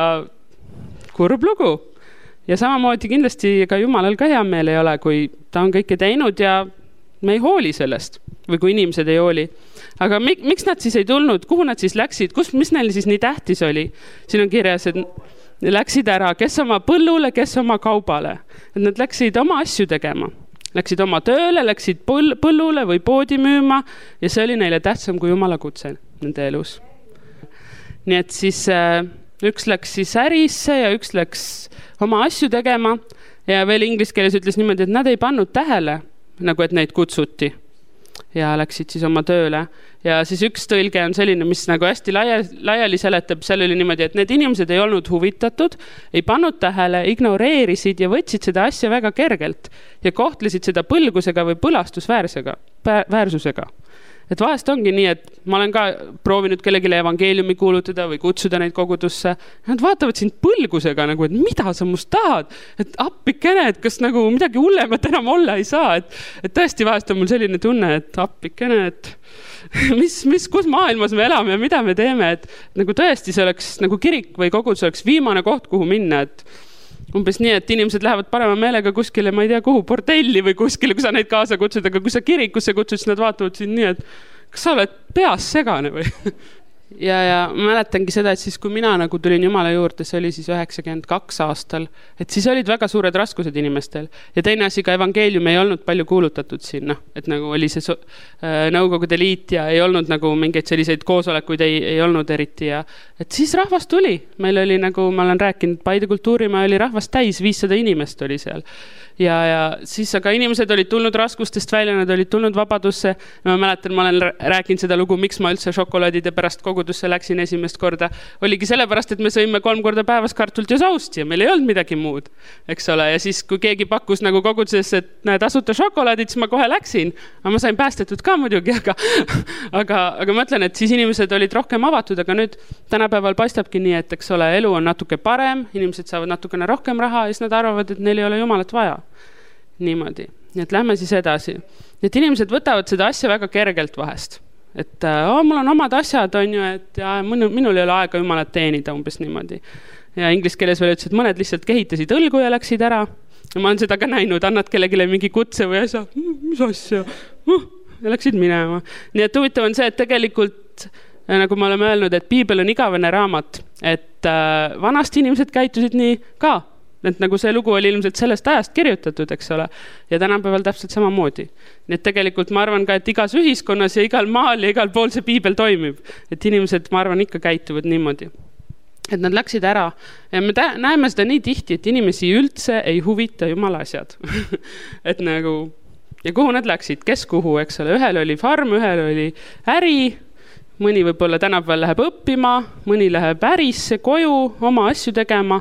kurb lugu. Ja samamoodi kindlasti ka Jumalal ka hea meel ei ole, kui ta on kõike teinud ja me ei hooli sellest. Või kui inimesed ei hooli. Aga mik, miks nad siis ei tulnud? Kuhu nad siis läksid? Kus, mis neil siis nii tähtis oli? Siin on kirjas, et läksid ära, kes oma põllule, kes oma kaubale. Et nad läksid oma asju tegema. Läksid oma tööle, läksid põl- põllule või poodi müüma ja see oli neile tähtsam kui Jumala kutse nende elus. Nii et siis äh, üks läks siis ärisse ja üks läks oma asju tegema ja veel inglise keeles ütles niimoodi, et nad ei pannud tähele, nagu et neid kutsuti. Ja läksid siis oma tööle. Ja siis üks tõlge on selline, mis nagu hästi laia, laiali seletab, seal oli niimoodi, et need inimesed ei olnud huvitatud, ei pannud tähele, ignoreerisid ja võtsid seda asja väga kergelt ja kohtlesid seda põlgusega või põlastusväärsusega. Väärsusega. Et vahest ongi nii, et ma olen ka proovinud kellelegi evangeeliumi kuulutada või kutsuda neid kogudusse. Nad vaatavad sind põlgusega, nagu, et mida sa must tahad, et appikene, et kas nagu midagi hullemat enam olla ei saa. Et, et tõesti vahest on mul selline tunne, et appikene, et mis, mis, kus maailmas me elame ja mida me teeme, et nagu tõesti see oleks nagu kirik või kogudus oleks viimane koht, kuhu minna, et umbes nii, et inimesed lähevad parema meelega kuskile, ma ei tea kuhu, bordelli või kuskile, kui sa neid kaasa kutsud, aga kui sa kirikusse kutsud, siis nad vaatavad siin nii, et kas sa oled peas segane või? Ja, ja ma mäletangi seda, et siis kui mina nagu tulin Jumala juurde, see oli siis üheksakümmend kaks aastal, et siis olid väga suured raskused inimestel. Ja teine asi ka evangeelium ei olnud palju kuulutatud siin, noh, et nagu oli see so- äh, Nõukogude liit ja ei olnud nagu mingeid selliseid koosolekuid ei, ei olnud eriti ja et siis rahvas tuli. Meil oli nagu, ma olen rääkinud, Paide kultuurimaa oli rahvas täis, viissada inimest oli seal. Ja, ja siis aga inimesed olid tulnud raskustest välja, nad olid tulnud vabadusse. Ja ma mäletan, ma olen rääkinud seda lugu, miks ma üldse šokolaadide pärast kogudusse läksin esimest korda. Oligi sellepärast, et me sõime kolm korda päevas kartult ja sausti ja meil ei olnud midagi muud, eks ole. Ja siis, kui keegi pakkus nagu koguduses, et näe tasuta šokolaadid, siis ma kohe läksin. Aga ma sain päästetud ka muidugi, aga, aga, aga ma ütlen, et siis inimesed olid rohkem avatud, aga nüüd tänapäeval paistabki nii, et eks ole, elu on natuke parem, inimesed saavad natukene rohkem raha ja siis nad arvavad, et neil ei ole Jumalat vaja. Niimoodi. Nii et lähme siis edasi. Et inimesed võtavad seda asja väga kergelt vahest. Et oh, mul on omad asjad, on ju, et ja, minul, minul ei ole aega Jumalat teenida umbes niimoodi. Ja inglis keeles veel ütles, et mõned lihtsalt kehitasid õlgu ja läksid ära. Ja ma olen seda ka näinud, annad kellegile mingi kutse või asja, mis asja, ja läksid minema. Nii et huvitav on see, et tegelikult, nagu me oleme öelnud, et piibel on igavene raamat, et äh, vanasti inimesed käitusid nii ka. Et nagu see lugu oli ilmselt sellest ajast kirjutatud, eks ole, ja tänapäeval täpselt samamoodi. Nii et tegelikult ma arvan ka, et igas ühiskonnas ja igal maal ja igal pool see piibel toimib. Et inimesed, ma arvan, ikka käituvad niimoodi. Et nad läksid ära ja me tä- näeme seda nii tihti, et inimesi üldse ei huvita Jumala asjad. Et nagu, ja kuhu nad läksid, kes kuhu, eks ole, ühel oli farm, ühel oli äri, mõni võib-olla tänapäeval läheb õppima, mõni läheb ärisse, koju, oma asju tegema.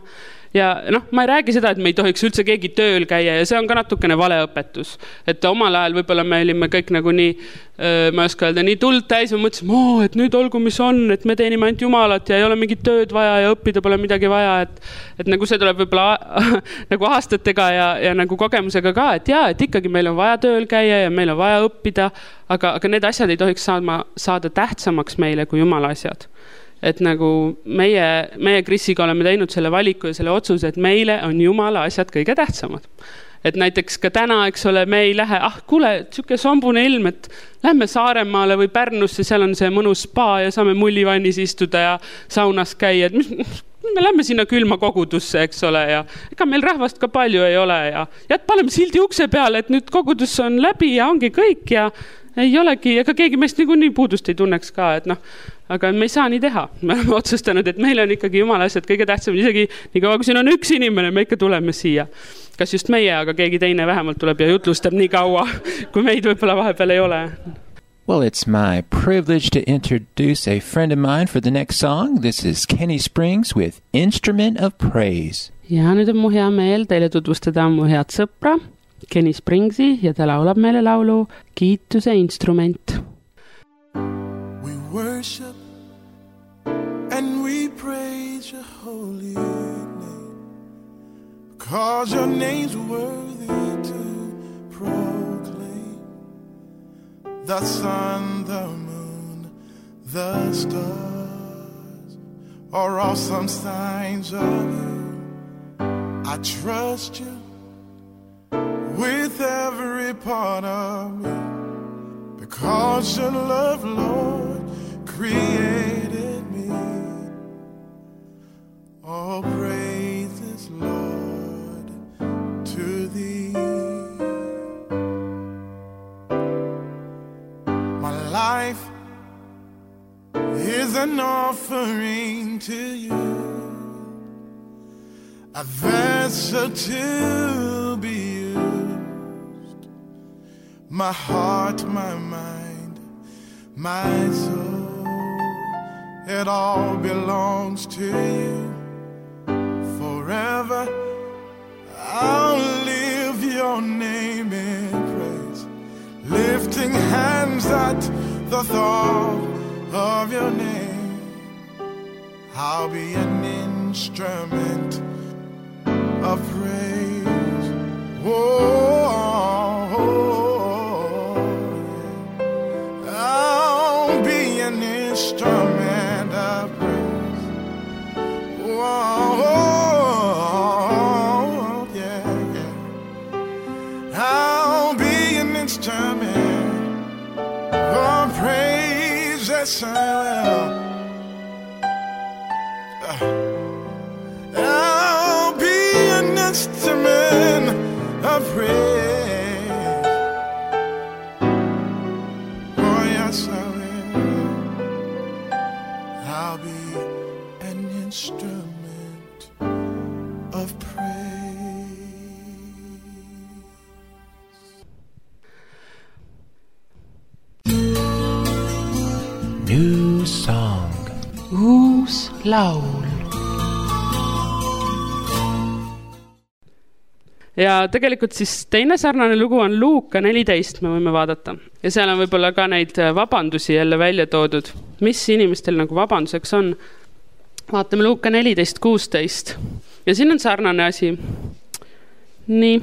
Ja noh, ma ei räägi seda, et me ei tohiks üldse keegi tööl käia ja see on ka natukene valeõpetus. Et omal ajal võib-olla me olime kõik nagu nii, ma ei oska öelda, nii tuld täis ja mõtlesime, oo, et nüüd olgu mis on, et me teenime ainult Jumalat ja ei ole mingit tööd vaja ja õppida pole midagi vaja. Et, et nagu see tuleb võib-olla nagu aastatega ja, ja nagu kogemusega ka, et jaa, et ikkagi meil on vaja tööl käia ja meil on vaja õppida, aga, aga need asjad ei tohiks saama, saada tähtsamaks meile kui Jumala asjad. Et nagu meie, meie Krisiga oleme teinud selle valiku ja selle otsuse, et meile on Jumala asjad kõige tähtsamad. Et näiteks ka täna, eks ole, me ei lähe, ah kuule, tšuke sombune ilm, et lähme Saaremaale või Pärnusse, seal on see mõnus spa ja saame mullivannis istuda ja saunas käia. Et mis, me lähme sinna külma kogudusse, eks ole, ja ega meil rahvast ka palju ei ole ja, ja et paneme sildi ukse peale, et nüüd kogudus on läbi ja ongi kõik ja ei olegi, ega keegi meist nagu nii puudust ei tunneks ka, et noh, aga me ei saa nii teha. Me oleme otsustanud, et meil on ikkagi Jumala asjad kõige tähtsamad, isegi nii kaua, kui siin on üks inimene, me ikka tuleme siia. Kas just meie, aga keegi teine vähemalt tuleb ja jutlustab nii kaua, kui meid võib-olla vahepeal ei ole. Well, it's my privilege to introduce a friend of mine for the next song. This is Kenny Springs with Instrument of Praise. Ja nüüd on mu hea meel teile tutvustada mu head sõpra, Kenny Springsi, ja ta laulab meile laulu Kiituse instrument. We worship and we praise your holy name, because your name's worthy to proclaim. The sun, the moon, the stars are awesome signs of you. I trust you with every part of me, because your love, Lord, created me. All praises, Lord, to thee. My life is an offering to you, a vessel to be used. My heart, my mind, my soul, it all belongs to you. Forever I'll live your name in praise, lifting hands at the thought of your name. I'll be an instrument of praise. Oh, I'll be an instrument of praise. Oh, yeah, yeah. I'll be an instrument of praise. Yes, I will. I'll be an instrument of praise. Oh, yes, I will. I'll be an instrument of praise. New song. Uus laul. Ja tegelikult siis teine sarnane lugu on Luuka neliteist, me võime vaadata. Ja seal on võib-olla ka neid vabandusi jälle välja toodud. Mis inimestel nagu vabanduseks on? Vaatame Luuka neliteist kuusteist. Ja siin on sarnane asi. Nii.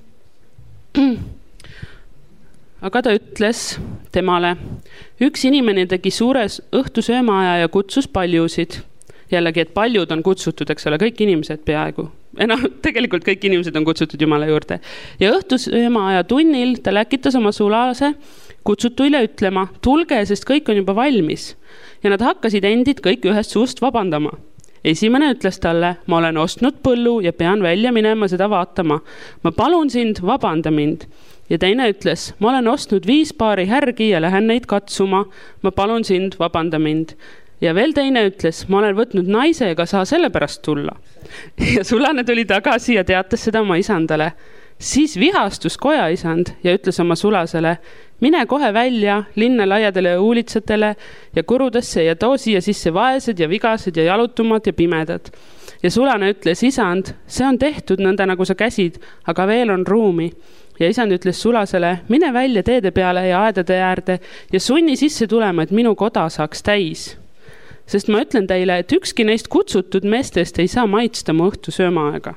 Aga ta ütles temale, üks inimene tegi suures õhtusöömaaja ja kutsus paljusid. Jällegi, et paljud on kutsutud, eks ole, kõik inimesed peaaegu. Enam, tegelikult kõik inimesed on kutsutud Jumala juurde. Ja õhtusöömaaja tunnil ta läkitas oma sulase kutsutuile ütlema, tulge, sest kõik on juba valmis. Ja nad hakkasid endid kõik ühest suust vabandama. Esimene ütles talle, ma olen ostnud põllu ja pean välja minema seda vaatama. Ma palun sind, vabanda mind. Ja teine ütles, ma olen ostnud viis paari härgi ja lähen neid katsuma. Ma palun sind, vabanda mind. Ja veel teine ütles, ma olen võtnud naise ega saa selle pärast tulla. Ja sulane tuli tagasi ja teatas seda oma isandale. Siis vihastus koja isand ja ütles oma sulasele, mine kohe välja linna laiadele ja uulitsatele ja kurudesse ja too siia sisse vaesed ja vigased ja jalutumad ja pimedad. Ja sulane ütles, isand, see on tehtud nõnda nagu sa käsid, aga veel on ruumi. Ja isand ütles sulasele, mine välja teede peale ja aedade äärde ja sunni sisse tulema, et minu koda saaks täis. Sest ma ütlen teile, et ükski neist kutsutud meestest ei saa maitsta mu õhtu söömaaega.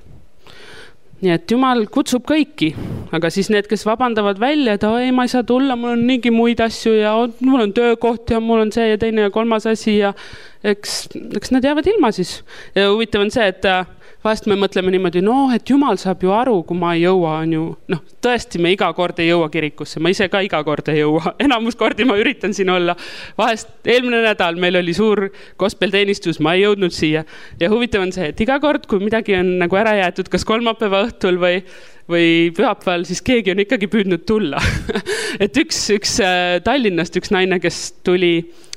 Nii et Jumal kutsub kõiki, aga siis need, kes vabandavad välja, et ei, ma ei saa tulla, mul on niigi muid asju ja mul on töökoht ja mul on see ja teine ja kolmas asi ja eks, eks nad jäävad ilma siis. Ja huvitav on see, et vahest me mõtleme niimoodi, no, et Jumal saab ju aru, kui ma ei jõua, on ju, noh, tõesti me iga kord ei jõua kirikusse, ma ise ka iga kord ei jõua, enamus kordi ma üritan siin olla. Vahest eelmine nädal meil oli suur gospelteenistus, ma ei jõudnud siia ja huvitav on see, et iga kord, kui midagi on nagu ära jäetud, kas kolmapäeva õhtul või või pühapäeval, siis keegi on ikkagi püüdnud tulla. Et üks, üks Tallinnast, üks naine, kes tuli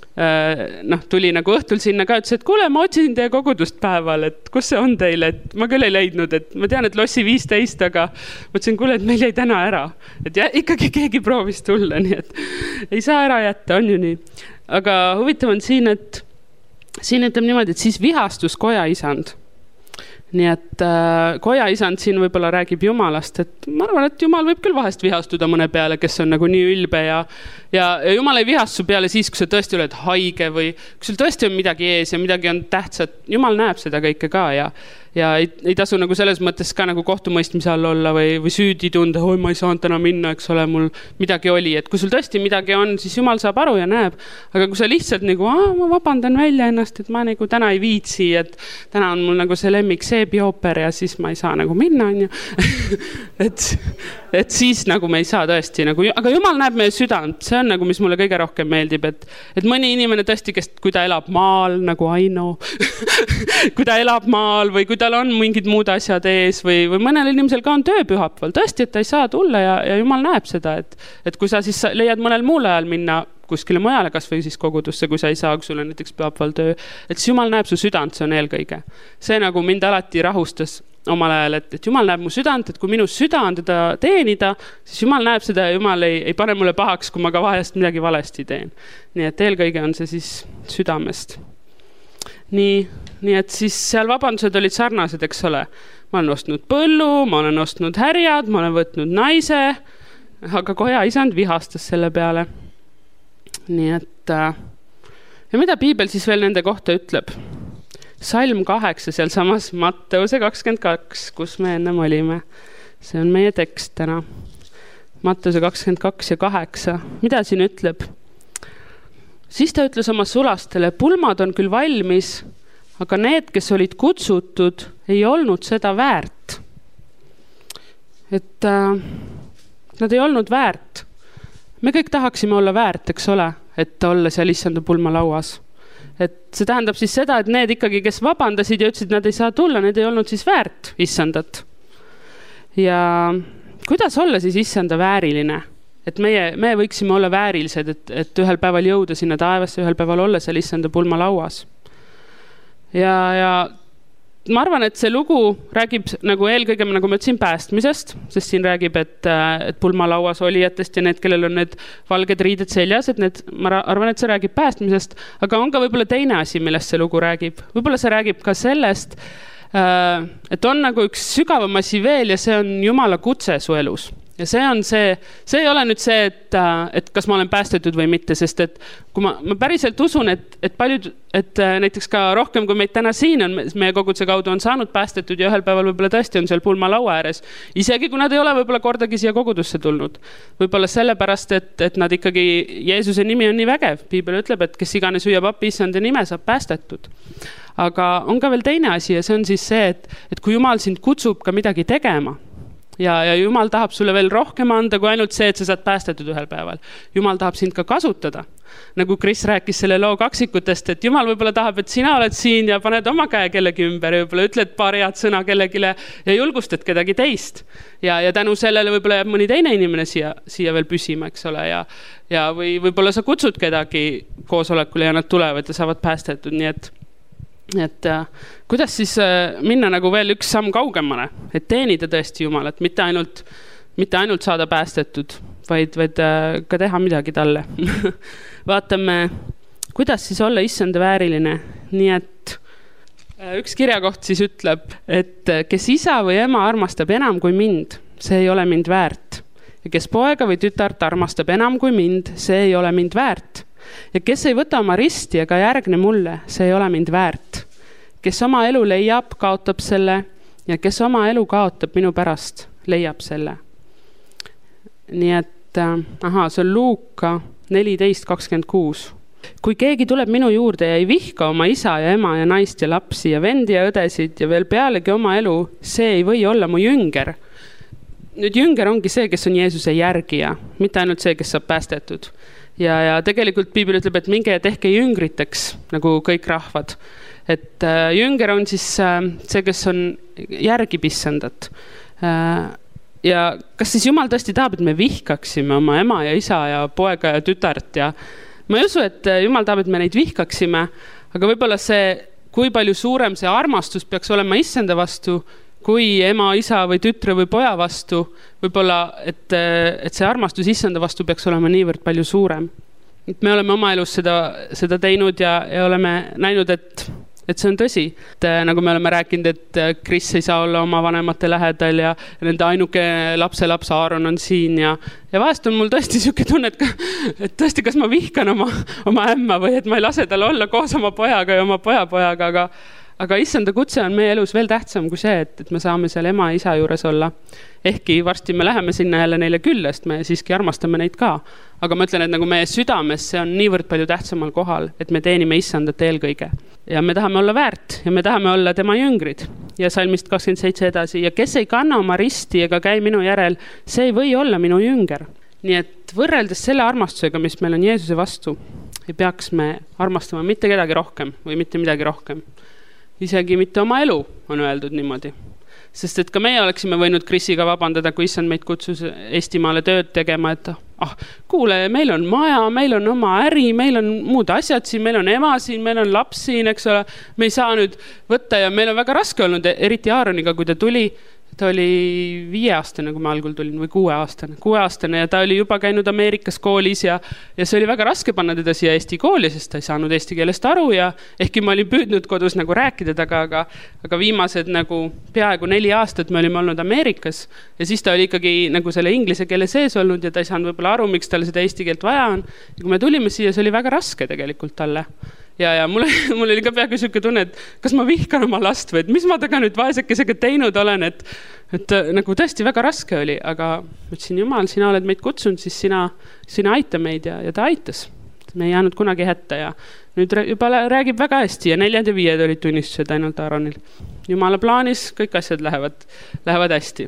noh, tuli nagu õhtul sinna ka, ütles, et kuule, ma otsin teie kogudust päeval, et kus see on teile, et ma küll ei leidnud, et ma tean, et lossi viisteist, aga ma ütlesin, kuule, et meil jäi täna ära, et ja, ikkagi keegi proovis tulla, nii et ei saa ära jätta, on ju nii. Aga huvitav on siin, et siin ütleb niimoodi, et siis vihastus koja isand. Nii et äh, koja isand siin võib-olla räägib Jumalast, et ma arvan, et Jumal võib küll vahest vihastuda mõne peale, kes on nagu nii ülbe ja, ja, ja Jumal ei vihastu peale siis, kui sa tõesti oled haige või kui sul tõesti on midagi ees ja midagi on tähtsat. Jumal näeb seda kõike ka ja, ja ei, ei tasu nagu selles mõttes ka nagu kohtumõistmise all olla või, või süüdi tunda, oi, ma ei saanud täna minna, eks ole, mul midagi oli. Et kui sul tõesti midagi on, siis Jumal saab aru ja näeb. Aga kui sa lihtsalt nagu, aa, ma vabandan välja ennast, et ma nagu täna ei viitsi, et täna on mul nagu see lemmik see biooper ja siis ma ei saa nagu minna, on ju. et, et siis nagu me ei saa tõesti nagu, aga Jumal näeb meie südant, see on nagu, mis mulle kõige rohkem meeldib, et, et mõni inimene tõesti, kes, kui ta elab maal, nagu Aino, kui ta elab maal või kui tal on mingid muud asjad ees või, või mõnel inimesel ka on tööpühapäeval, tõesti, et ta ei saa tulla ja, ja Jumal näeb seda, et, et kui sa siis leiad mõnel muul ajal minna kuskile mujale, kas või siis kogudusse, kui sa ei saa, kui sul on näiteks pühapäeval töö, et siis Jumal näeb su südant, see on eelkõige. See nagu mind alati rahustas omal ajal, et, et Jumal näeb mu südant, et kui minu süda on teda teenida, siis Jumal näeb seda ja Jumal ei, ei pane mulle pahaks, kui ma ka vahest midagi valesti teen. Nii et eelkõige on see siis südamest. Nii, nii et siis seal vabandused olid sarnased, eks ole. Ma olen ostnud põllu, ma olen ostnud härjad, ma olen võtnud naise, aga koja isand vihastas selle peale. Nii et, ja mida Piibel siis veel nende kohta ütleb? Salm kaheksa, seal samas Matteuse kakskümmend kaks, kus me ennem olime. See on meie tekst täna. Matteuse kakskümmend kaks ja kaheksa. Mida siin ütleb? Siis ta ütles oma sulastele, pulmad on küll valmis, aga need, kes olid kutsutud, ei olnud seda väärt. Et äh, nad ei olnud väärt. Me kõik tahaksime olla väärt, eks ole, et olla seal issanda pulma lauas. Et see tähendab siis seda, et need ikkagi, kes vabandasid ja ütlesid, et nad ei saa tulla, need ei olnud siis väärt issandat. Ja kuidas olla siis issanda vääriline? Et meie, me võiksime olla väärilised, et, et ühel päeval jõuda sinna taevasse, ühel päeval olla seal issanda pulma lauas. Ja, ja ma arvan, et see lugu räägib nagu eelkõige, nagu ma ütlesin, päästmisest, sest siin räägib, et, et pulma lauas olijatest ja need, kellel on need valged riided seljas, et need, ma arvan, et see räägib päästmisest, aga on ka võib-olla teine asi, millest see lugu räägib. Võib-olla see räägib ka sellest, et on nagu üks sügavam asi veel ja see on Jumala kutse su elus. Ja see on see, see ei ole nüüd see, et, et kas ma olen päästetud või mitte, sest et kui ma, ma päriselt usun, et, et paljud, et näiteks ka rohkem, kui meid täna siin on, meie koguduse kaudu on saanud päästetud ja ühel päeval võib-olla tõesti on seal pulma laua ääres, isegi kui nad ei ole võib-olla kordagi siia kogudusse tulnud. Võib-olla sellepärast, et, et nad ikkagi, Jeesuse nimi on nii vägev. Piibel ütleb, et kes iganes hüüab appi issanda nime, saab päästetud. Aga on ka veel teine asi ja see on siis see, et, et kui Jumal sind kutsub ka midagi tegema, Ja, ja Jumal tahab sulle veel rohkem anda kui ainult see, et sa saad päästetud ühel päeval. Jumal tahab sind ka kasutada. Nagu Kris rääkis selle loo kaksikutest, et Jumal võib-olla tahab, et sina oled siin ja paned oma käe kellegi ümber ja võib-olla ütled paar head sõna kellegile ja julgustad kedagi teist. Ja, ja tänu sellele võib-olla jääb mõni teine inimene siia, siia veel püsima, eks ole. Ja, ja või võib-olla sa kutsud kedagi koosolekule ja nad tulevad ja saavad päästetud, nii et et äh, kuidas siis äh, minna nagu veel üks samm kaugemale, et teenida tõesti Jumalat, mitte ainult, mitte ainult saada päästetud, vaid, vaid äh, ka teha midagi talle. Vaatame, kuidas siis olla issanda vääriline, nii et üks kirjakoht siis ütleb, et kes isa või ema armastab enam kui mind, see ei ole mind väärt. Ja kes poega või tütart armastab enam kui mind, see ei ole mind väärt. Ja kes ei võta oma risti ega järgne mulle, see ei ole mind väärt. Kes oma elu leiab, kaotab selle ja kes oma elu kaotab minu pärast, leiab selle. Nii et, aha, see on Luuka neliteist kakskümmend kuus. Kui keegi tuleb minu juurde ja ei vihka oma isa ja ema ja naist ja lapsi ja vendi ja õdesid ja veel pealegi oma elu, see ei või olla mu jünger. Nüüd jünger ongi see, kes on Jeesuse järgija, mitte ainult see, kes saab päästetud. Ja, ja tegelikult Piibel ütleb, et minge ja tehke jüngriteks, nagu kõik rahvad. Et äh, jünger on siis äh, see, kes on järgib issandat. Äh, ja kas siis Jumal tõesti tahab, et me vihkaksime oma ema ja isa ja poega ja tütart ja ma ei usu, et Jumal tahab, et me neid vihkaksime, aga võib-olla see, kui palju suurem see armastus peaks olema issanda vastu, kui ema, isa või tütre või poja vastu, võib-olla, et, et see armastus issanda vastu peaks olema niivõrd palju suurem. Et me oleme oma elus seda, seda teinud ja, ja oleme näinud, et, et see on tõsi. Et, nagu me oleme rääkinud, et Kris ei saa olla oma vanemate lähedal ja nende ainuke lapse laps Aaron on siin ja, ja vahest on mul tõesti siuke tunne, et, et tõesti, kas ma vihkan oma, oma ämma või et ma ei lase tal olla koos oma pojaga ja oma pojapojaga, aga Aga issanda kutse on meie elus veel tähtsam kui see, et, et me saame seal ema ja isa juures olla. Ehkki varsti me läheme sinna jälle neile külla, sest me siiski armastame neid ka. Aga ma ütlen, et nagu meie südames see on niivõrd palju tähtsamal kohal, et me teenime issandat eelkõige. Ja me tahame olla väärt ja me tahame olla tema jüngrid. Ja salmist kakskümmend seitse edasi. Ja kes ei kanna oma risti ega käi minu järel, see ei või olla minu jünger. Nii et võrreldes selle armastusega, mis meil on Jeesuse vastu, ei peaks me armastama mitte kedagi rohkem või mitte midagi rohkem. Isegi mitte oma elu, on öeldud niimoodi. Sest et ka meie oleksime võinud Krisiga vabandada, kui issand meid kutsus Eestimaale tööd tegema, et ah, kuule, meil on maja, meil on oma äri, meil on muud asjad siin, meil on ema siin, meil on laps siin, eks ole. Me ei saa nüüd võtta ja meil on väga raske olnud, eriti Aaroniga, kui ta tuli, ta oli viieaastane, kui ma algul tulin, või kuueaastane, kuueaastane ja ta oli juba käinud Ameerikas koolis ja, ja see oli väga raske panna teda siia Eesti kooli, sest ta ei saanud eesti keelest aru ja ehkki ma olin püüdnud kodus nagu rääkida taga, aga, aga viimased nagu peaaegu neli aastat me olime olnud Ameerikas ja siis ta oli ikkagi nagu selle inglise keele sees olnud ja ta ei saanud võib-olla aru, miks tal seda eesti keelt vaja on. Ja kui me tulime siia, see oli väga raske tegelikult talle. Ja, ja mul, mul oli ka peaaegu siuke tunne, et kas ma vihkan oma last või et mis ma taga nüüd vaesekesega teinud olen, et, et nagu tõesti väga raske oli, aga ütlesin, Jumal, sina oled meid kutsunud, siis sina, sina aita meid ja, ja ta aitas. Me ei jäänud kunagi hätta ja nüüd juba räägib väga hästi ja neljad ja viied olid tunnistused ainult Aaronil. Jumala plaanis kõik asjad lähevad, lähevad hästi.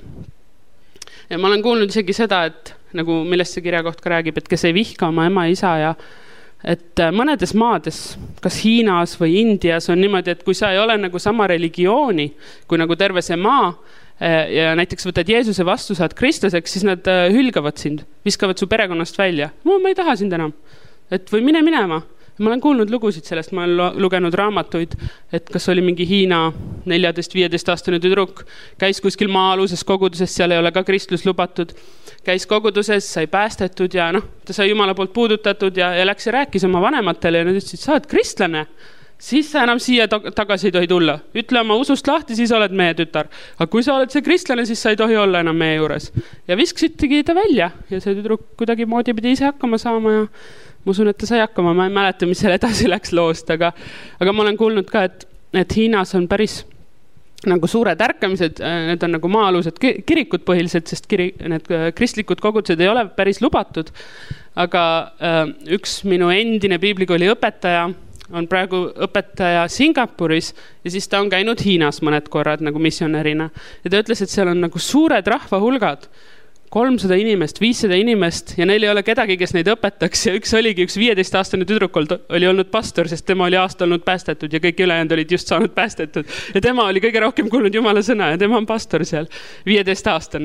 Ja ma olen kuulnud isegi seda, et nagu millest see kirjakoht ka räägib, et kes ei vihka oma ema ja isa ja et mõnedes maades, kas Hiinas või Indias on niimoodi, et kui sa ei ole nagu sama religiooni kui nagu terve see maa ja näiteks võtad Jeesuse vastu, saad kristlaseks, siis nad hülgavad sind, viskavad su perekonnast välja. Ma, ma ei taha sind enam. Et või mine minema. Ma olen kuulnud lugusid sellest, ma olen lugenud raamatuid, et kas oli mingi Hiina neljateist viieteist aastane tüdruk, käis kuskil maa-aluses koguduses, seal ei ole ka kristlus lubatud, käis koguduses, sai päästetud ja noh, ta sai Jumala poolt puudutatud ja, ja läks ja rääkis oma vanematele ja nad ütlesid, sa oled kristlane, siis sa enam siia tagasi ei tohi tulla. Ütle oma usust lahti, siis oled meie tütar. Aga kui sa oled see kristlane, siis sa ei tohi olla enam meie juures. Ja viskasitegi ta välja ja see tüdruk kuidagi moodi pidi ise hakkama saama ja ma usun, et ta sai hakkama, ma ei mäleta, mis seal edasi läks loost, aga, aga ma olen kuulnud ka, et, et Hiinas on päris nagu suured ärkamised, need on nagu maa-alused kirikud põhiliselt, sest kiri, need kristlikud kogudused ei ole päris lubatud, aga äh, üks minu endine piiblikooli õpetaja on praegu õpetaja Singapuris ja siis ta on käinud Hiinas mõned korrad nagu missionärina ja ta ütles, et seal on nagu suured rahvahulgad, kolmsada inimest, viissada inimest ja neil ei ole kedagi, kes neid õpetaks ja üks oligi üks viieteist aastane tüdruk oli olnud pastor, sest tema oli aasta olnud päästetud ja kõik ülejäänud olid just saanud päästetud ja tema oli kõige rohkem kuulnud Jumala sõna ja tema on pastor seal, viieteist aastane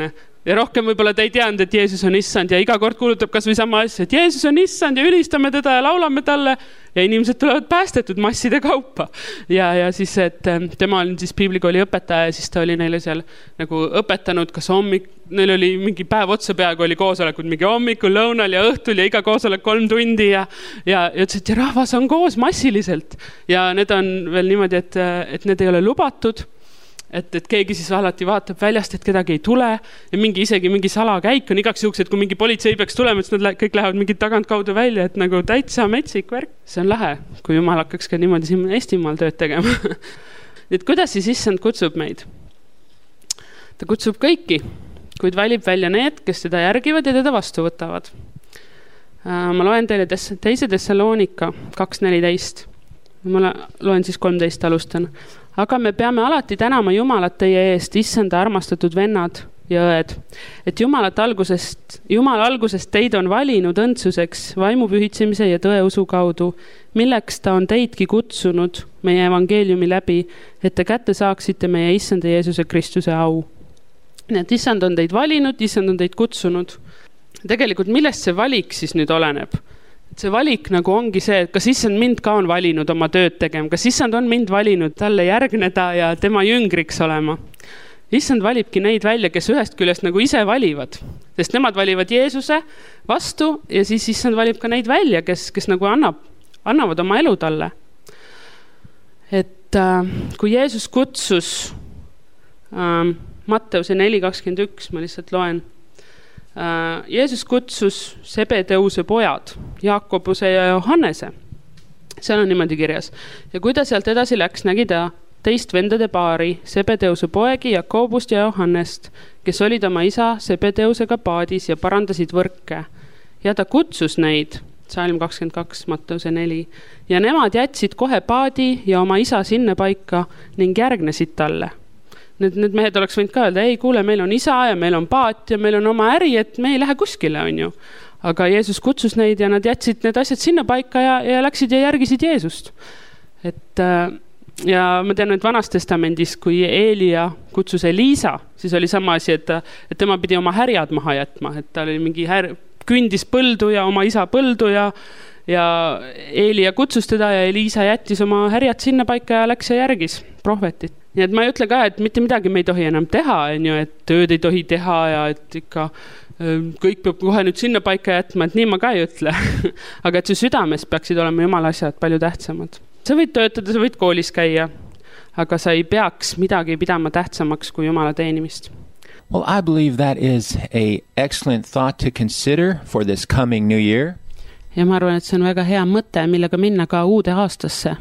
ja rohkem võib-olla te ei teadnud, et Jeesus on issand ja iga kord kuulutab kas või sama asja, et Jeesus on issand ja ülistame teda ja laulame talle ja inimesed tulevad päästetud masside kaupa. Ja, ja siis, et tema on siis piiblikooli õpetaja ja siis ta oli neile seal nagu õpetanud, kas hommik, neil oli mingi päev otsa peaaegu oli koosolekud, mingi hommikul, lõunal ja õhtul ja iga koosolek kolm tundi ja, ja, ja ütles, et ja rahvas on koos massiliselt ja need on veel niimoodi, et, et need ei ole lubatud. Et, et keegi siis alati vaatab väljast, et kedagi ei tule ja mingi isegi mingi salakäik on igaks juhuks, et kui mingi politsei peaks tulema, et nad kõik lähevad mingi tagant kaudu välja, et nagu täitsa metsik värk. See on lähe, kui Jumal hakkaks ka niimoodi siin Eestimaal tööd tegema. Et kuidas siis issand kutsub meid? Ta kutsub kõiki, kuid valib välja need, kes teda järgivad ja teda vastu võtavad. Ma loen teile teise Thessalonika kaks neliteist. Ma loen siis kolmteist alustan. Aga me peame alati tänama Jumalat teie eest, issanda armastatud vennad ja õed, et Jumalat algusest, Jumal algusest teid on valinud õndsuseks vaimupühitsemise ja tõeusu kaudu, milleks ta on teidki kutsunud meie evangeeliumi läbi, et te kätte saaksite meie issanda Jeesuse Kristuse au. Nii et issand on teid valinud, issand on teid kutsunud. Tegelikult millest see valik siis nüüd oleneb? See valik nagu ongi see, et kas issand mind ka on valinud oma tööd tegema, kas issand on mind valinud talle järgneda ja tema jüngriks olema. Issand valibki neid välja, kes ühest küljest nagu ise valivad, sest nemad valivad Jeesuse vastu ja siis issand valib ka neid välja, kes, kes nagu annab, annavad oma elu talle. Et äh, kui Jeesus kutsus äh, Matteuse neli kakskümmend üks, ma lihtsalt loen, Jeesus kutsus Sebedeuse pojad, Jaakobuse ja Johannese. Seal on niimoodi kirjas. Ja kui ta sealt edasi läks, nägi ta teist vendade paari, Sebedeuse poegi, Jakobust ja Johannest, kes olid oma isa Sebedeusega paadis ja parandasid võrke. Ja ta kutsus neid, Salm kakskümmend kaks, Matteuse neli, ja nemad jätsid kohe paadi ja oma isa sinna paika ning järgnesid talle. Need, need mehed oleks võinud ka öelda, ei kuule, meil on isa ja meil on paat ja meil on oma äri, et me ei lähe kuskile, on ju. Aga Jeesus kutsus neid ja nad jätsid need asjad sinna paika ja, ja läksid ja järgisid Jeesust. Et, ja ma tean, et vanas testamendis, kui Eelia kutsus Eliisa, siis oli sama asi, et, et tema pidi oma härjad maha jätma, et ta oli mingi här, kündis põldu ja oma isa põldu ja, ja Eelia kutsus teda ja Eliisa jättis oma härjad sinna paika ja läks ja järgis prohvetit. Nii et ma ei ütle ka, et mitte midagi me ei tohi enam teha, et tööd ei tohi teha ja et ikka kõik peab kohe nüüd sinna paika jätma, et nii ma ka ei ütle. Aga et see südames peaksid olema Jumala asjad palju tähtsamad. Sa võid töötada, sa võid koolis käia, aga sa ei peaks midagi pidama tähtsamaks kui Jumala teenimist. Well, I believe that is a excellent thought to consider for this coming new year. Ja ma arvan, et see on väga hea mõte, millega minna ka uude aastasse.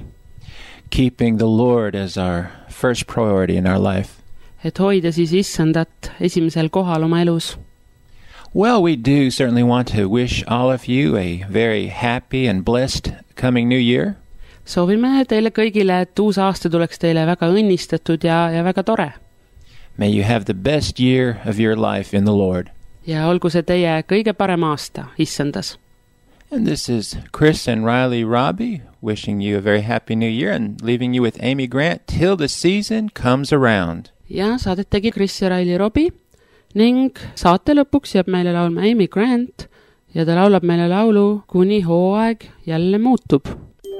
Keeping the Lord as our first priority in our life. Et hoida siis issandat esimesel kohal oma elus. Well, we do certainly want to wish all of you a very happy and blessed coming new year. Soovime teile kõigile, et uus aasta tuleks teile väga õnnistatud ja, ja väga tore. May you have the best year of your life in the Lord. Ja olgu see teie kõige parem aasta issandas. And this is Chris and Riley Robbie wishing you a very happy new year and leaving you with Amy Grant till the season comes around. Ja saadet tegi Chris ja Riley Robbie ning saate lõpuks jääb meile laulma Amy Grant ja ta laulab meile laulu Kuni hooaeg jälle muutub.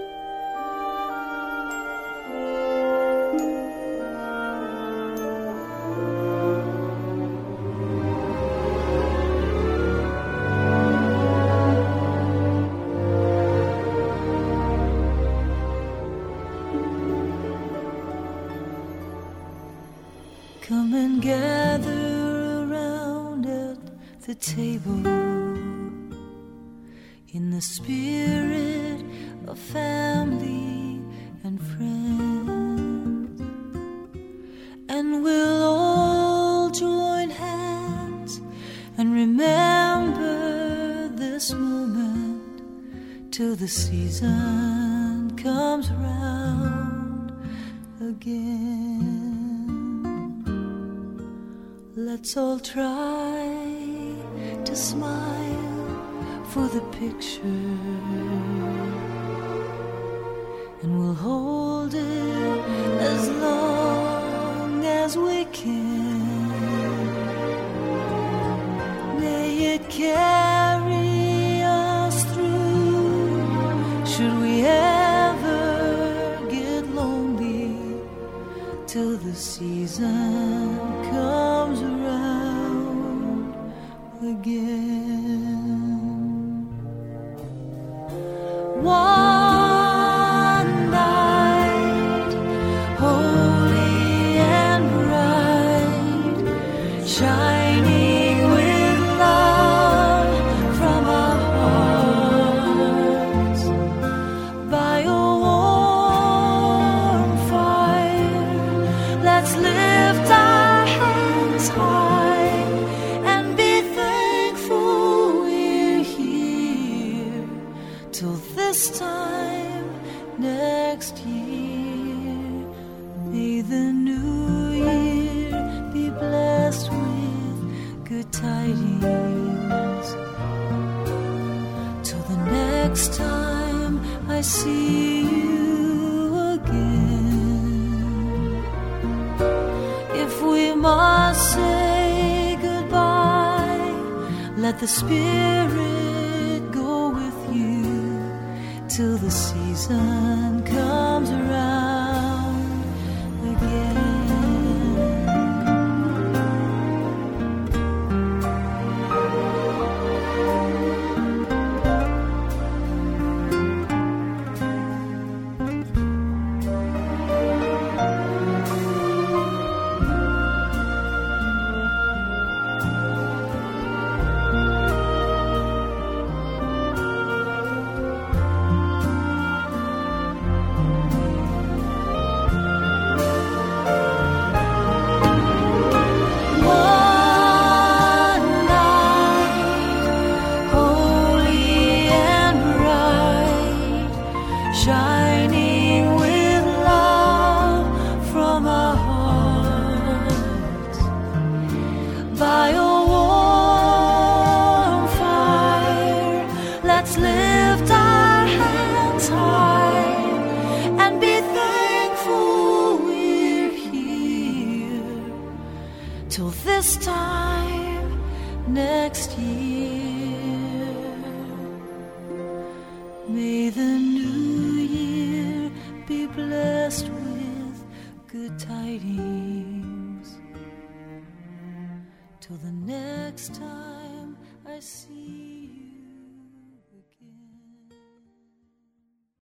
Come and gather around at the table in the spirit of family and friends, and we'll all join hands and remember this moment till the season comes round again. Let's all try to smile for the picture, and we'll hold it as long as we can. carry us through. Should we ever get lonely till the season comes around again? One night, holy and bright, shining with love from our hearts, by a warm fire, let's lift our hands high and be thankful we're here till this time next year. May the new year be blessed with good tidings. Till the next time I see you again. If we must say goodbye, let the Spirit go with you till the season comes around again. Shining with love from our hearts, by a warm fire, let's lift our hands high and be thankful we're here till this time next year. May the new year be blessed with good tidings till the next time I see